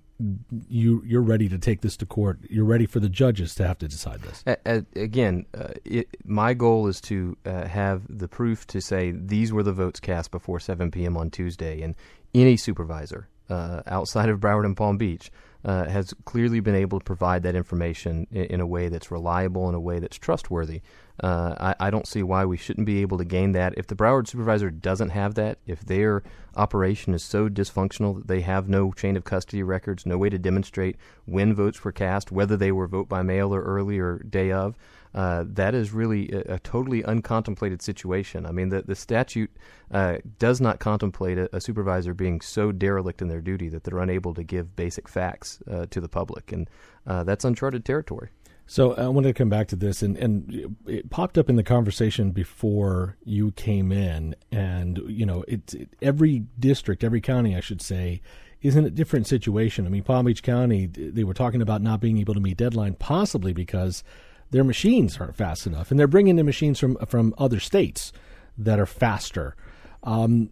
Speaker 1: you you're ready to take this to court. You're ready for the judges to have to decide this.
Speaker 13: A- a- again, uh, it, my goal is to uh, have the proof to say these were the votes cast before seven p.m. on Tuesday, and any supervisor uh, outside of Broward and Palm Beach uh, has clearly been able to provide that information in, in a way that's reliable, in a way that's trustworthy. Uh, I, I don't see why we shouldn't be able to gain that. If the Broward supervisor doesn't have that, if their operation is so dysfunctional that they have no chain of custody records, no way to demonstrate when votes were cast, whether they were vote by mail or early or day of, uh, that is really a, a totally uncontemplated situation. I mean, the, the statute uh, does not contemplate a, a supervisor being so derelict in their duty that they're unable to give basic facts uh, to the public, and uh, that's uncharted territory.
Speaker 1: So I wanted to come back to this, and, and it popped up in the conversation before you came in, and, you know, it's it, every district, every county, I should say, is in a different situation. I mean, Palm Beach County, they were talking about not being able to meet deadline, possibly because their machines aren't fast enough, and they're bringing in machines from, from other states that are faster. Um,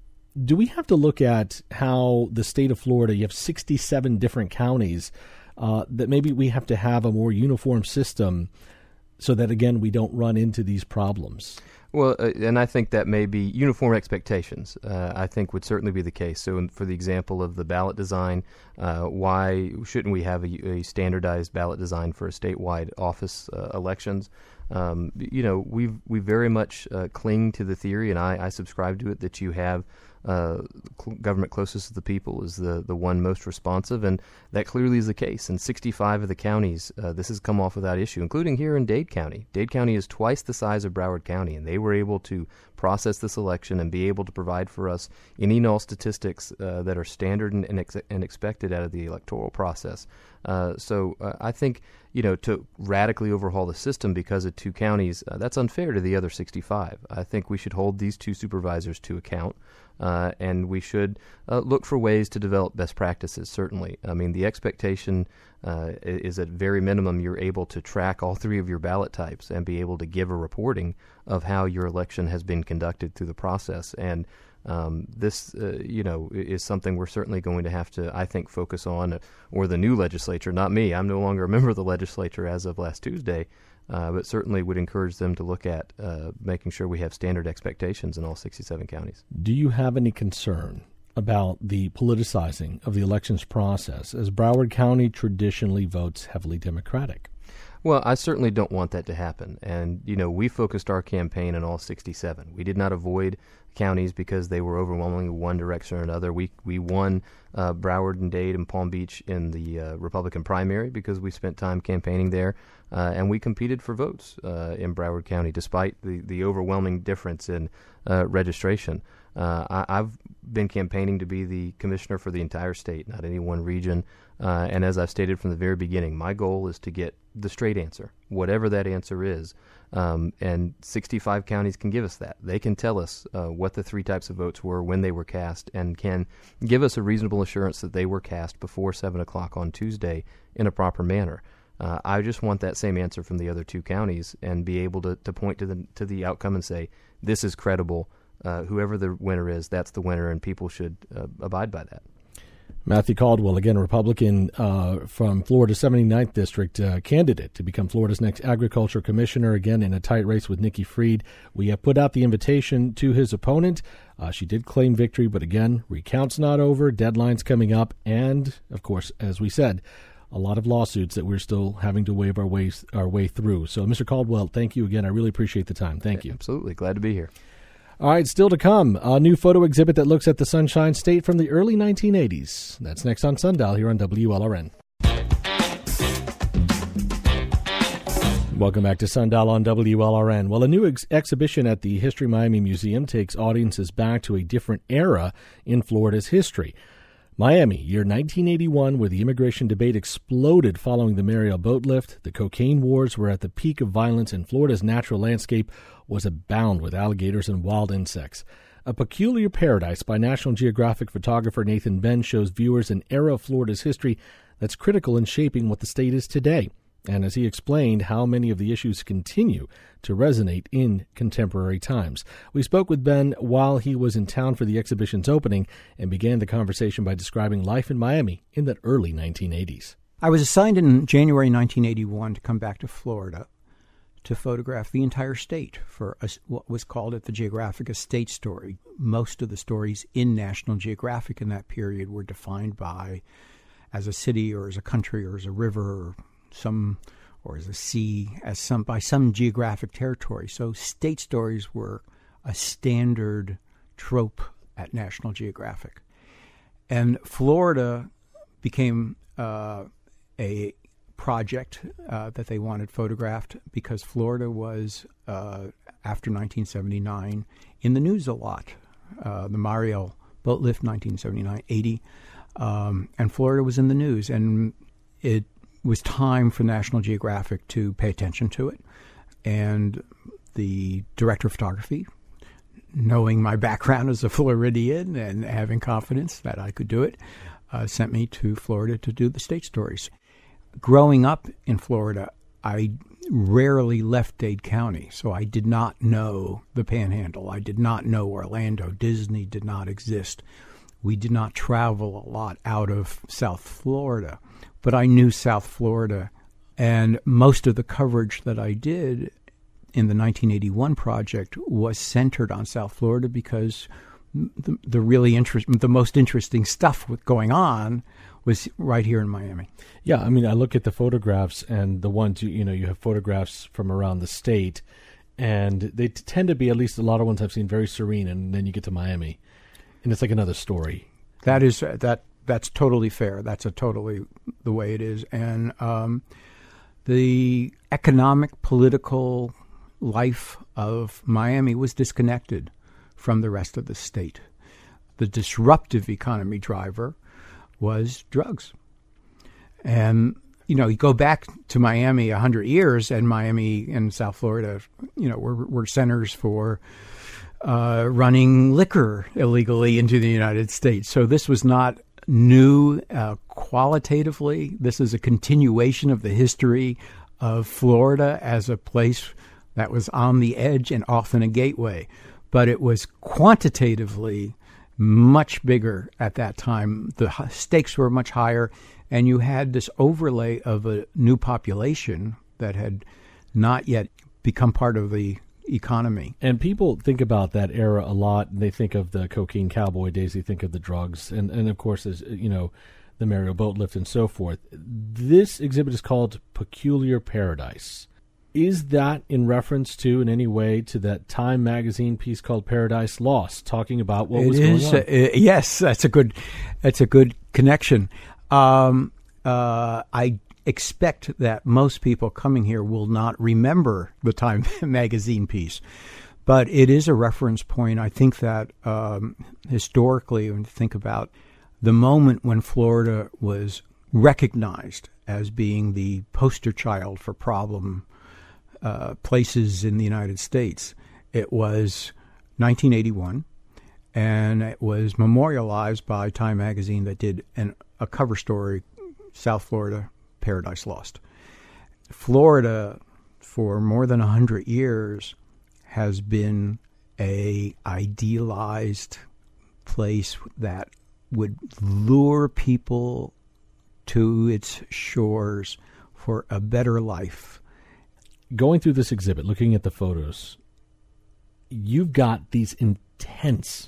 Speaker 1: do we have to look at how the state of Florida, you have sixty-seven different counties, Uh, that maybe we have to have a more uniform system so that, again, we don't run into these problems?
Speaker 13: Well, uh, and I think that may be uniform expectations, uh, I think would certainly be the case. So in, for the example of the ballot design, uh, why shouldn't we have a, a standardized ballot design for statewide office uh, elections? Um, you know, we we very much uh, cling to the theory, and I, I subscribe to it, that you have uh, cl- government closest to the people is the, the one most responsive, and that clearly is the case. In sixty-five of the counties, uh, this has come off without issue, including here in Dade County. Dade County is twice the size of Broward County, and they were able to process this election and be able to provide for us any and all statistics uh, that are standard and, and, ex- and expected out of the electoral process. Uh, so uh, I think, you know, to radically overhaul the system because of two counties, uh, that's unfair to the other sixty-five. I think we should hold these two supervisors to account, uh, and we should uh, look for ways to develop best practices, certainly. I mean, the expectation uh, is at very minimum you're able to track all three of your ballot types and be able to give a reporting of how your election has been conducted through the process. And Um, this, uh, you know, is something we're certainly going to have to, I think, focus on, uh, or the new legislature, not me. I'm no longer a member of the legislature as of last Tuesday, uh, but certainly would encourage them to look at uh, making sure we have standard expectations in all sixty-seven counties.
Speaker 1: Do you have any concern about the politicizing of the elections process, as Broward County traditionally votes heavily Democratic?
Speaker 13: Well, I certainly don't want that to happen. And, you know, we focused our campaign on all sixty-seven. We did not avoid counties because they were overwhelmingly one direction or another. We we won uh, Broward and Dade and Palm Beach in the uh, Republican primary because we spent time campaigning there, uh, and we competed for votes uh, in Broward County despite the, the overwhelming difference in uh, registration. Uh, I, I've been campaigning to be the commissioner for the entire state, not any one region. Uh, and as I've stated from the very beginning, my goal is to get the straight answer, whatever that answer is. Um, and sixty-five counties can give us that. They can tell us uh, what the three types of votes were, when they were cast, and can give us a reasonable assurance that they were cast before seven o'clock on Tuesday in a proper manner. Uh, I just want that same answer from the other two counties and be able to, to point to the to the outcome and say, this is credible. Uh, whoever the winner is, that's the winner, and people should uh, abide by that.
Speaker 1: Matthew Caldwell, again, Republican uh, from Florida's seventy-ninth District, uh, candidate to become Florida's next agriculture commissioner, again in a tight race with Nikki Fried. We have put out the invitation to his opponent. Uh, she did claim victory, but again, recount's not over, deadline's coming up, and, of course, as we said, a lot of lawsuits that we're still having to wave our way, our way through. So, Mister Caldwell, thank you again. I really appreciate the time. Thank
Speaker 13: yeah,
Speaker 1: you.
Speaker 13: Absolutely. Glad to be here.
Speaker 1: All right, still to come, a new photo exhibit that looks at the Sunshine State from the early nineteen eighties. That's next on Sundial here on W L R N. Welcome back to Sundial on W L R N. Well, a new ex- exhibition at the History Miami Museum takes audiences back to a different era in Florida's history. Miami, year nineteen eighty-one, where the immigration debate exploded following the Mariel boat lift. The cocaine wars were at the peak of violence, and Florida's natural landscape was abound with alligators and wild insects. A Peculiar Paradise by National Geographic photographer Nathan Benn shows viewers an era of Florida's history that's critical in shaping what the state is today. And as he explained, how many of the issues continue to resonate in contemporary times. We spoke with Ben while he was in town for the exhibition's opening and began the conversation by describing life in Miami in the early nineteen eighties.
Speaker 2: I was assigned in January nineteen eighty-one to come back to Florida to photograph the entire state for a, what was called at the Geographic a state story. Most of the stories in National Geographic in that period were defined by as a city or as a country or as a river or some or as a sea, as some by some geographic territory. So state stories were a standard trope at National Geographic. And Florida became uh, a project uh, that they wanted photographed because Florida was, uh, after nineteen seventy-nine, in the news a lot. Uh, the Mariel boat lift, nineteen seventy-nine eighty, um, and Florida was in the news. And it was time for National Geographic to pay attention to it. And the director of photography, knowing my background as a Floridian and having confidence that I could do it, uh, sent me to Florida to do the state stories. Growing up in Florida, I rarely left Dade County, so I did not know the Panhandle. I did not know Orlando. Disney did not exist. We did not travel a lot out of South Florida. But I knew South Florida, and most of the coverage that I did in the nineteen eighty-one project was centered on South Florida because the, the really interest, the most interesting stuff going on was right here in Miami.
Speaker 1: Yeah, I mean, I look at the photographs, and the ones you you know you have photographs from around the state, and they tend to be, at least a lot of ones I've seen, very serene, and then you get to Miami, and it's like another story.
Speaker 2: That is uh, that. That's totally fair. That's a totally the way it is. And um, the economic, political life of Miami was disconnected from the rest of the state. The disruptive economy driver was drugs. And, you know, you go back to Miami a hundred years, and Miami and South Florida, you know, were, were centers for uh, running liquor illegally into the United States. So this was not new uh, qualitatively. This is a continuation of the history of Florida as a place that was on the edge and often a gateway. But it was quantitatively much bigger at that time. The stakes were much higher, and you had this overlay of a new population that had not yet become part of the economy.
Speaker 1: And people think about that era a lot. They think of the cocaine cowboy days. They think of the drugs. And, and of course, there's, you know, the Mariel boat lift and so forth. This exhibit is called Peculiar Paradise. Is that in reference to, in any way, to that Time magazine piece called Paradise Lost, talking about what
Speaker 2: it
Speaker 1: was
Speaker 2: is,
Speaker 1: going on?
Speaker 2: Uh, yes, that's a good, that's a good connection. Um, uh, I expect that most people coming here will not remember the Time magazine piece, but it is a reference point. I think that um, historically, when you think about the moment when Florida was recognized as being the poster child for problem uh, places in the United States, it was nineteen eighty-one, and it was memorialized by Time magazine that did an, a cover story, South Florida, Paradise Lost. Florida, for more than a hundred years, has been a idealized place that would lure people to its shores for a better life.
Speaker 1: Going through this exhibit, looking at the photos, you've got these intense,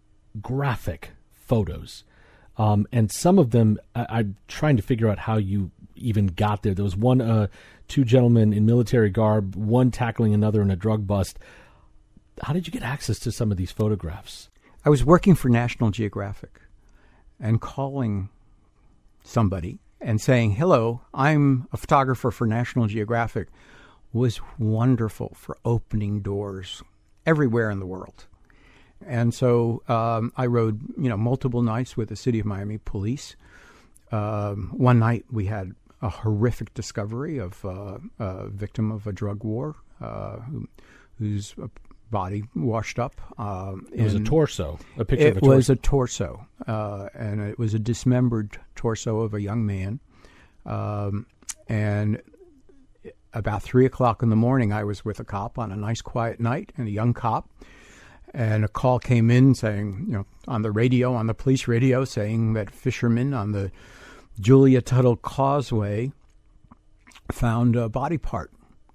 Speaker 1: graphic photos. Um, and some of them, I, I'm trying to figure out how you even got there. There was one, uh, two gentlemen in military garb, one tackling another in a drug bust. How did you get access to some of these photographs?
Speaker 2: I was working for National Geographic and calling somebody and saying, hello, I'm a photographer for National Geographic, was wonderful for opening doors everywhere in the world. And so um, I rode, you know, multiple nights with the City of Miami police. Um, one night we had a horrific discovery of uh, a victim of a drug war uh, who, whose body washed up. Uh,
Speaker 1: it was a torso, a picture
Speaker 2: it
Speaker 1: of a torso.
Speaker 2: It was a torso, uh, and it was a dismembered torso of a young man. Um, and about three o'clock in the morning, I was with a cop on a nice quiet night, and a young cop. And a call came in saying, you know, on the radio, on the police radio, saying that fishermen on the Julia Tuttle Causeway found a body part.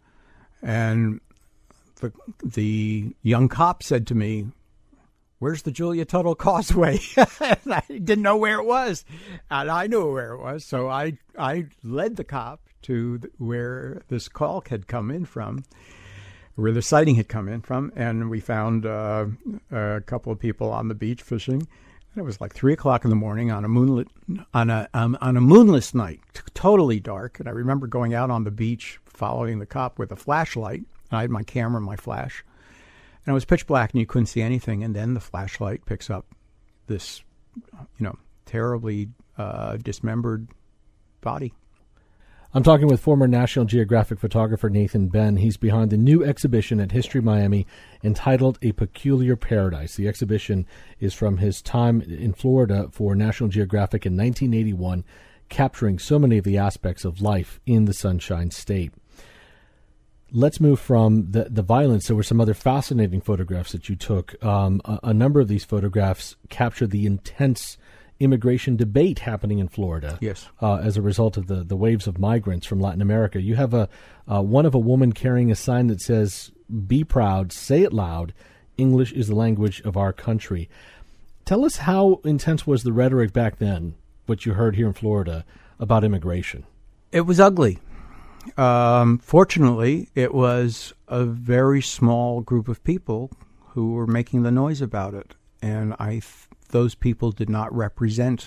Speaker 2: And the the young cop said to me, "Where's the Julia Tuttle Causeway?" And I didn't know where it was. And I knew where it was. So I, I led the cop to the, where this call had come in from, where the sighting had come in from, and we found uh, a couple of people on the beach fishing. And it was like three o'clock in the morning on a moonlit on a um, on a moonless night, t- totally dark. And I remember going out on the beach, following the cop with a flashlight. I had my camera, and my flash, and it was pitch black, and you couldn't see anything. And then the flashlight picks up this, you know, terribly uh, dismembered body.
Speaker 1: I'm talking with former National Geographic photographer Nathan Benn. He's behind the new exhibition at History Miami entitled A Peculiar Paradise. The exhibition is from his time in Florida for National Geographic in nineteen eighty-one, capturing so many of the aspects of life in the Sunshine State. Let's move from the, the violence. There were some other fascinating photographs that you took. Um, a, a number of these photographs captured the intense immigration debate happening in Florida.
Speaker 2: Yes.
Speaker 1: Uh, as a result of the, the waves of migrants from Latin America. You have a uh, one of a woman carrying a sign that says, "Be proud, say it loud, English is the language of our country." Tell us, how intense was the rhetoric back then, what you heard here in Florida, about immigration? It
Speaker 2: was ugly. Um, fortunately, it was a very small group of people who were making the noise about it. And I th- those people did not represent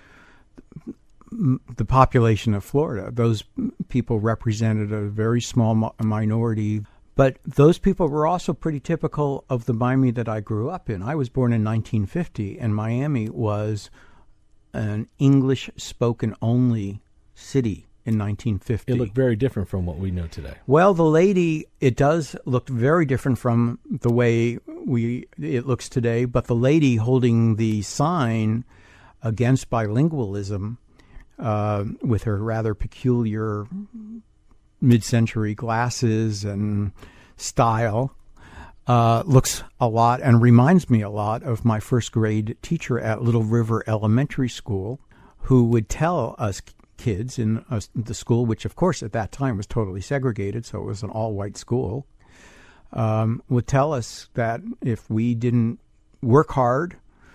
Speaker 2: the population of Florida. Those people represented a very small mo- minority. But those people were also pretty typical of the Miami that I grew up in. I was born in nineteen fifty, and Miami was an English-spoken-only city in nineteen fifty.
Speaker 1: It looked very different from what we know today.
Speaker 2: Well, the lady, it does look very different from the way we it looks today, but the lady holding the sign against bilingualism uh, with her rather peculiar mid-century glasses and style uh, looks a lot and reminds me a lot of my first grade teacher at Little River Elementary School, who would tell us kids in uh, the school, which of course at that time was totally segregated, so it was an all-white school, um, would tell us that if we didn't work hard,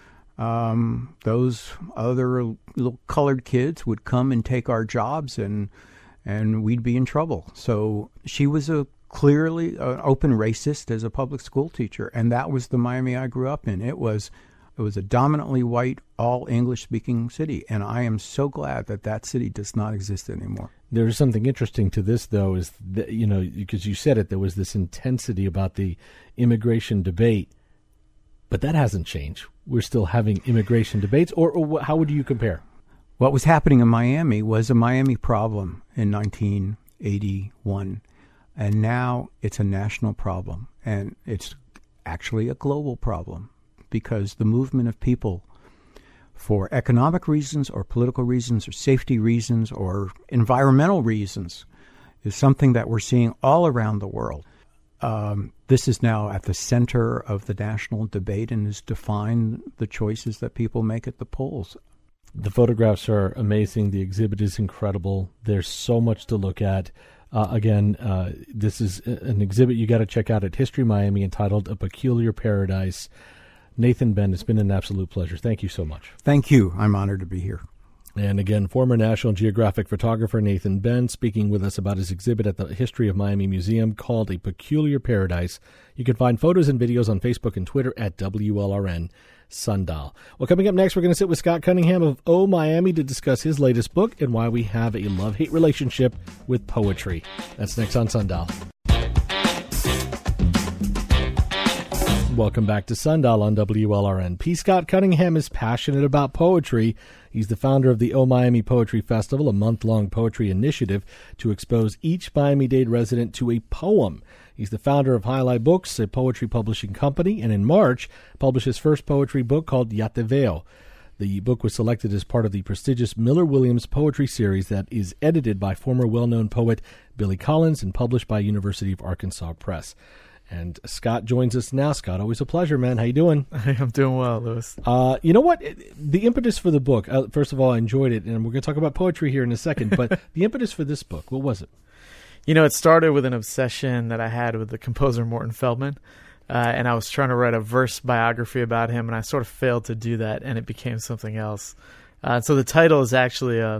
Speaker 2: um, those other little colored kids would come and take our jobs, and and we'd be in trouble. So she was a clearly uh, open racist as a public school teacher, and that was the Miami I grew up in. It was It was a dominantly white, all English-speaking city, and I am so glad that that city does not exist anymore.
Speaker 1: There's something interesting to this, though, is that, you know, because you said it, there was this intensity about the immigration debate, but that hasn't changed. We're still having immigration debates, or, or how would you compare?
Speaker 2: What was happening in Miami was a Miami problem in nineteen eighty-one, and now it's a national problem, and it's actually a global problem, because the movement of people for economic reasons or political reasons or safety reasons or environmental reasons is something that we're seeing all around the world. Um, this is now at the center of the national debate and has defined the choices that people make at the polls.
Speaker 1: The photographs are amazing. The exhibit is incredible. There's so much to look at. Uh, again, uh, this is an exhibit you got to check out at History Miami entitled A Peculiar Paradise. Nathan Benn, it's been an absolute pleasure. Thank you so much.
Speaker 2: Thank you. I'm honored to be here.
Speaker 1: And again, former National Geographic photographer Nathan Benn speaking with us about his exhibit at the History of Miami Museum called A Peculiar Paradise. You can find photos and videos on Facebook and Twitter at W L R N Sundial. Well, coming up next, we're going to sit with Scott Cunningham of Oh Miami to discuss his latest book and why we have a love-hate relationship with poetry. That's next on Sundial. Welcome back to Sundial on W L R N. P. Scott Cunningham is passionate about poetry. He's the founder of the O Miami Poetry Festival, a month-long poetry initiative to expose each Miami-Dade resident to a poem. He's the founder of Highlight Books, a poetry publishing company, and in March published his first poetry book called Ya Te Veo. The book was selected as part of the prestigious Miller Williams poetry series that is edited by former well-known poet Billy Collins and published by University of Arkansas Press. And Scott joins us now. Scott, always a pleasure, man. How you doing?
Speaker 14: I'm doing well, Louis.
Speaker 1: Uh, you know what? The impetus for the book, uh, first of all, I enjoyed it, and we're going to talk about poetry here in a second, but the impetus for this book, what was it?
Speaker 14: You know, it started with an obsession that I had with the composer Morton Feldman, uh, and I was trying to write a verse biography about him, and I sort of failed to do that, and it became something else. Uh, so the title is actually a,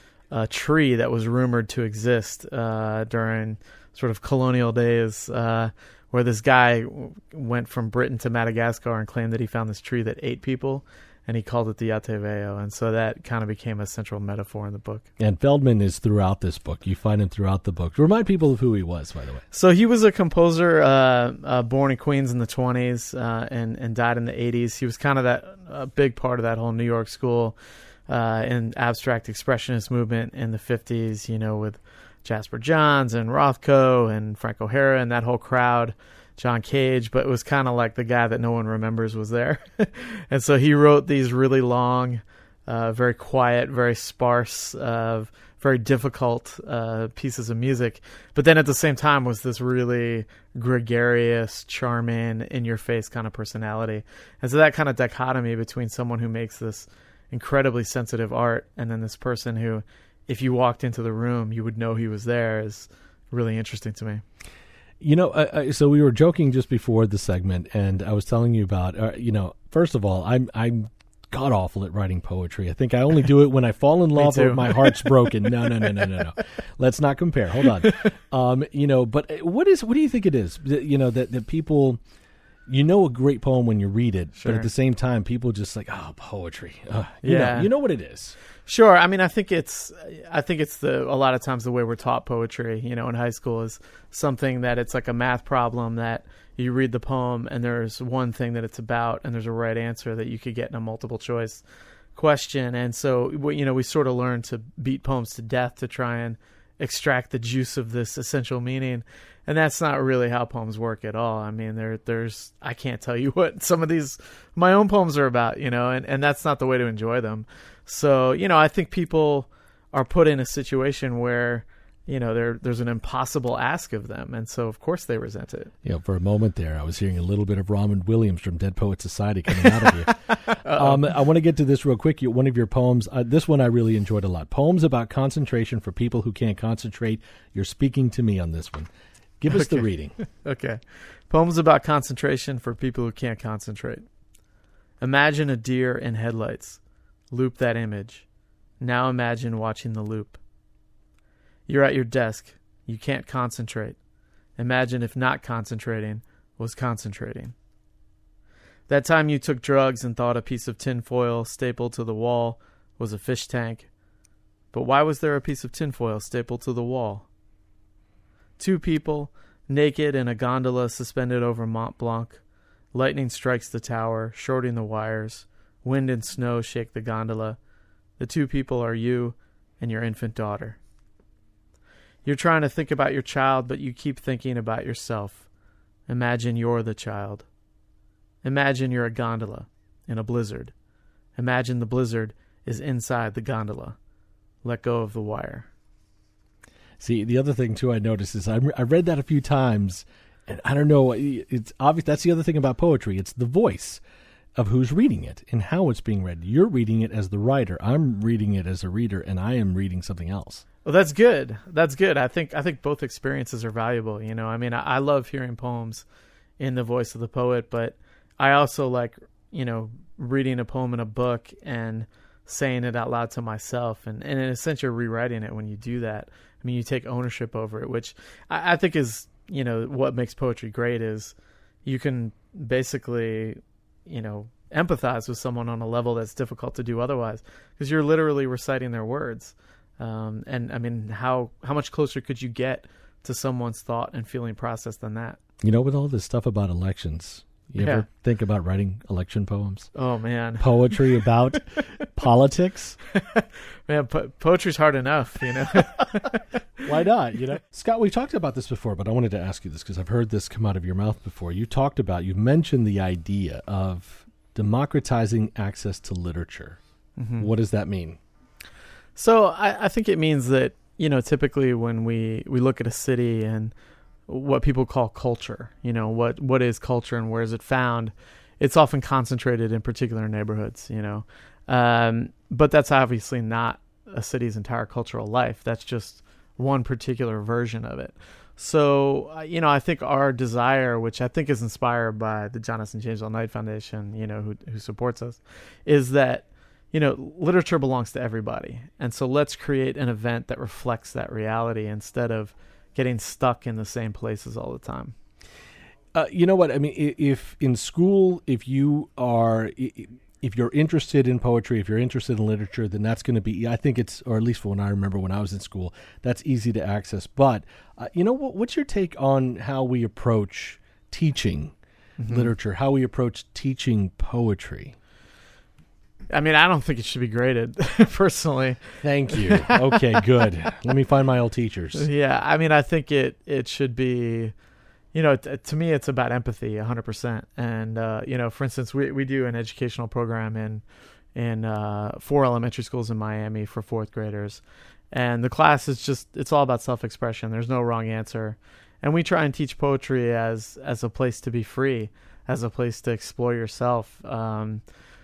Speaker 14: a tree that was rumored to exist uh, during sort of colonial days, uh, where this guy went from Britain to Madagascar and claimed that he found this tree that ate people, and he called it the Ya Te Veo. And so that kind of became a central metaphor in the book.
Speaker 1: And Feldman is throughout this book. You find him throughout the book. Remind people of who he was, by the way.
Speaker 14: So he was a composer uh, uh, born in Queens in the twenties uh, and, and died in the eighties. He was kind of that a big part of that whole New York school uh, and abstract expressionist movement in the fifties, you know, with Jasper Johns and Rothko and Frank O'Hara and that whole crowd, John Cage, but it was kind of like the guy that no one remembers was there. And so he wrote these really long, uh, very quiet, very sparse, uh, very difficult uh, pieces of music. But then at the same time was this really gregarious, charming, in-your-face kind of personality. And so that kind of dichotomy between someone who makes this incredibly sensitive art and then this person who, if you walked into the room, you would know he was there is really interesting to me.
Speaker 1: You know, uh, so we were joking just before the segment, and I was telling you about, uh, you know, first of all, I'm I'm god awful at writing poetry. I think I only do it when I fall in love or my heart's broken. No, no, no, no, no, no. Let's not compare. Hold on. Um, you know, but what is what do you think it is? That, you know, that that people. You know a great poem when you read it, sure. But at the same time, people just like, oh, poetry. Uh, you
Speaker 14: yeah,
Speaker 1: know, you know what it is.
Speaker 14: Sure. I mean, I think it's, I think it's the a lot of times the way we're taught poetry. You know, in high school is something that it's like a math problem that you read the poem and there's one thing that it's about and there's a right answer that you could get in a multiple choice question. And so, you know, we sort of learn to beat poems to death to try and extract the juice of this essential meaning. And that's not really how poems work at all. I mean, there, there's, I can't tell you what some of these, my own poems are about, you know, and, and that's not the way to enjoy them. So, you know, I think people are put in a situation where, you know, there, there's an impossible ask of them. And so, of course, they resent it.
Speaker 1: You know, for a moment there, I was hearing a little bit of Raymond Williams from Dead Poets Society coming out of you. um, I want to get to this real quick. One of your poems, uh, this one I really enjoyed a lot. Poems about concentration for people who can't concentrate. You're speaking to me on this one. Give us
Speaker 14: okay.
Speaker 1: the reading.
Speaker 14: Okay. Poems about concentration for people who can't concentrate. Imagine a deer in headlights. Loop that image. Now imagine watching the loop. You're at your desk. You can't concentrate. Imagine if not concentrating was concentrating. That time you took drugs and thought a piece of tinfoil stapled to the wall was a fish tank. But why was there a piece of tinfoil stapled to the wall? Two people, naked in a gondola suspended over Mont Blanc. Lightning strikes the tower, shorting the wires. Wind and snow shake the gondola. The two people are you and your infant daughter. You're trying to think about your child, but you keep thinking about yourself. Imagine you're the child. Imagine you're a gondola in a blizzard. Imagine the blizzard is inside the gondola. Let go of the wire.
Speaker 1: See, the other thing, too, I noticed is I, re- I read that a few times, and I don't know, it's obvious. That's the other thing about poetry. It's the voice of who's reading it and how it's being read. You're reading it as the writer. I'm reading it as a reader, and I am reading something else.
Speaker 14: Well, that's good. That's good. I think I think both experiences are valuable. You know, I mean, I, I love hearing poems in the voice of the poet, but I also like, you know, reading a poem in a book and saying it out loud to myself. And, and in a sense, you're rewriting it when you do that. I mean, you take ownership over it, which I, I think is, you know, what makes poetry great is you can basically, you know, empathize with someone on a level that's difficult to do otherwise because you're literally reciting their words. Um, and I mean, how, how much closer could you get to someone's thought and feeling process than that?
Speaker 1: You know, with all this stuff about elections, You
Speaker 14: yeah.
Speaker 1: ever think about writing election poems?
Speaker 14: Oh, man.
Speaker 1: Poetry about politics?
Speaker 14: Man, po- poetry's hard enough, you know?
Speaker 1: Why not, you know? Scott, we've talked about this before, but I wanted to ask you this because I've heard this come out of your mouth before. You talked about, you mentioned the idea of democratizing access to literature. Mm-hmm. What does that mean?
Speaker 14: So I, I think it means that, you know, typically when we, we look at a city and what people call culture, you know, what, what is culture and where is it found? It's often concentrated in particular neighborhoods, you know. Um, but that's obviously not a city's entire cultural life. That's just one particular version of it. So, uh, you know, I think our desire, which I think is inspired by the Jonathan James L. Knight Foundation, you know, who who supports us, is that, you know, literature belongs to everybody. And so let's create an event that reflects that reality instead of getting stuck in the same places all the time.
Speaker 1: Uh, you know what? I mean, if in school, if you are, if you're interested in poetry, if you're interested in literature, then that's going to be, I think it's, or at least when I remember when I was in school, that's easy to access. But, uh, you know, what, what's your take on how we approach teaching mm-hmm. literature, how we approach teaching poetry?
Speaker 14: I mean, I don't think it should be graded, personally.
Speaker 1: Thank you. Okay, good. Let me find my old teachers.
Speaker 14: Yeah, I mean, I think it, it should be, you know, t- to me, it's about empathy, one hundred percent. And, uh, you know, for instance, we, we do an educational program in, in uh, four elementary schools in Miami for fourth graders. And the class is just, it's all about self-expression. There's no wrong answer. And we try and teach poetry as, as a place to be free, as a place to explore yourself. Um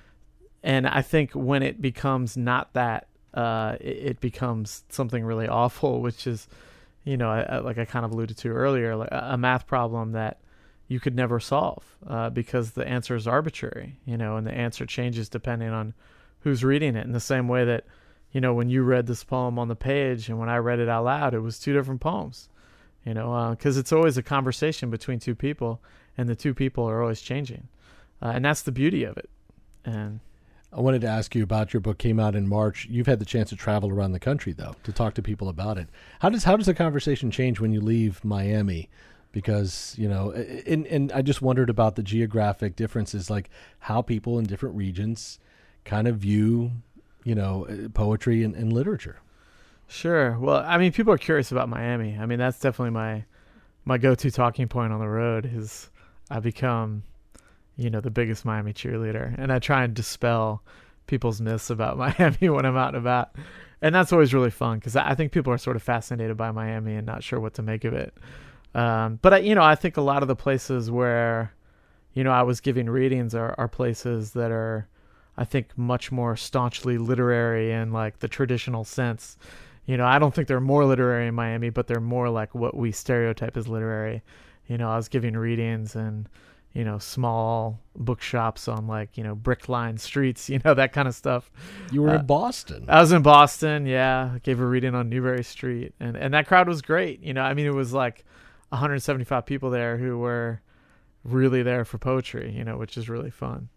Speaker 14: And I think when it becomes not that, uh, it, it becomes something really awful, which is, you know, I, I, like I kind of alluded to earlier, like a, a math problem that you could never solve uh, because the answer is arbitrary, you know, and the answer changes depending on who's reading it. In the same way that, you know, when you read this poem on the page and when I read it out loud, it was two different poems, you know, because uh, it's always a conversation between two people and the two people are always changing. Uh, and that's the beauty of it. And
Speaker 1: I wanted to ask you about your book. Came out in March. You've had the chance to travel around the country, though, to talk to people about it. How does how does the conversation change when you leave Miami? Because, you know, and, and I just wondered about the geographic differences, like how people in different regions kind of view, you know, poetry and, and literature.
Speaker 14: Sure. Well, I mean, people are curious about Miami. I mean, that's definitely my my go-to talking point on the road is I become, you know, the biggest Miami cheerleader. And I try and dispel people's myths about Miami when I'm out and about. And that's always really fun because I think people are sort of fascinated by Miami and not sure what to make of it. Um, but, I, you know, I think a lot of the places where, you know, I was giving readings are, are places that are, I think, much more staunchly literary in like the traditional sense. You know, I don't think they're more literary in Miami, but they're more like what we stereotype as literary. You know, I was giving readings and, you know, small bookshops on like, you know, brick-lined streets, you know, that kind of stuff.
Speaker 1: You were
Speaker 14: uh,
Speaker 1: in Boston.
Speaker 14: I was in Boston, yeah. I gave a reading on Newbury Street. And, and that crowd was great. You know, I mean, it was like one hundred seventy-five people there who were really there for poetry, you know, which is really fun.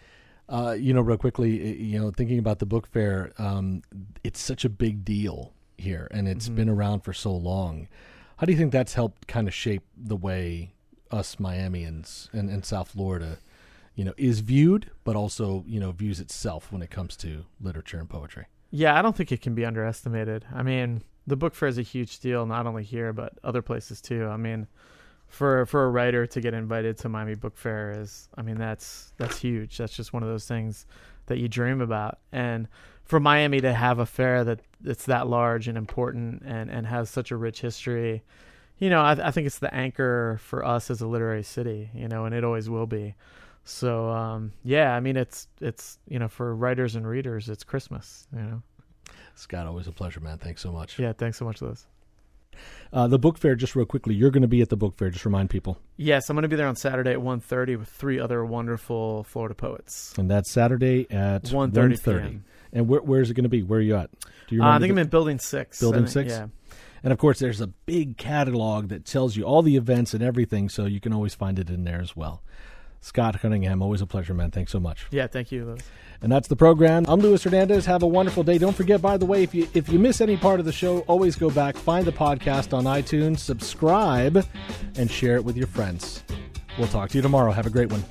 Speaker 1: Uh, you know, real quickly, you know, thinking about the book fair, um, it's such a big deal here, and it's mm-hmm. been around for so long. How do you think that's helped kind of shape the way us Miamians and, and South Florida, you know, is viewed, but also, you know, views itself when it comes to literature and poetry?
Speaker 14: Yeah, I don't think it can be underestimated. I mean, the book fair is a huge deal, not only here, but other places too. I mean, for for a writer to get invited to Miami Book Fair is, I mean, that's that's huge. That's just one of those things that you dream about. And for Miami to have a fair that it's that large and important and, and has such a rich history, you know, I, I think it's the anchor for us as a literary city, you know, and it always will be. So, um, yeah, I mean, it's, it's, you know, for writers and readers, it's Christmas, you know.
Speaker 1: Scott, always a pleasure, man. Thanks so much.
Speaker 14: Yeah, thanks so much, Liz.
Speaker 1: Uh, the book fair, just real quickly, you're going to be at the book fair. Just remind people.
Speaker 14: Yes, I'm going to be there on Saturday at one thirty with three other wonderful Florida poets.
Speaker 1: And that's Saturday at
Speaker 14: one thirty.
Speaker 1: And where, where is it going to be? Where are you at?
Speaker 14: Do you uh, I think I'm in Building six.
Speaker 1: Building
Speaker 14: I think,
Speaker 1: six?
Speaker 14: Yeah.
Speaker 1: And, of course, there's a big catalog that tells you all the events and everything, so you can always find it in there as well. Scott Cunningham, always a pleasure, man. Thanks so much.
Speaker 14: Yeah, thank you, Liz.
Speaker 1: And that's the program. I'm Luis Hernandez. Have a wonderful day. Don't forget, by the way, if you if you miss any part of the show, always go back, find the podcast on iTunes, subscribe, and share it with your friends. We'll talk to you tomorrow. Have a great one.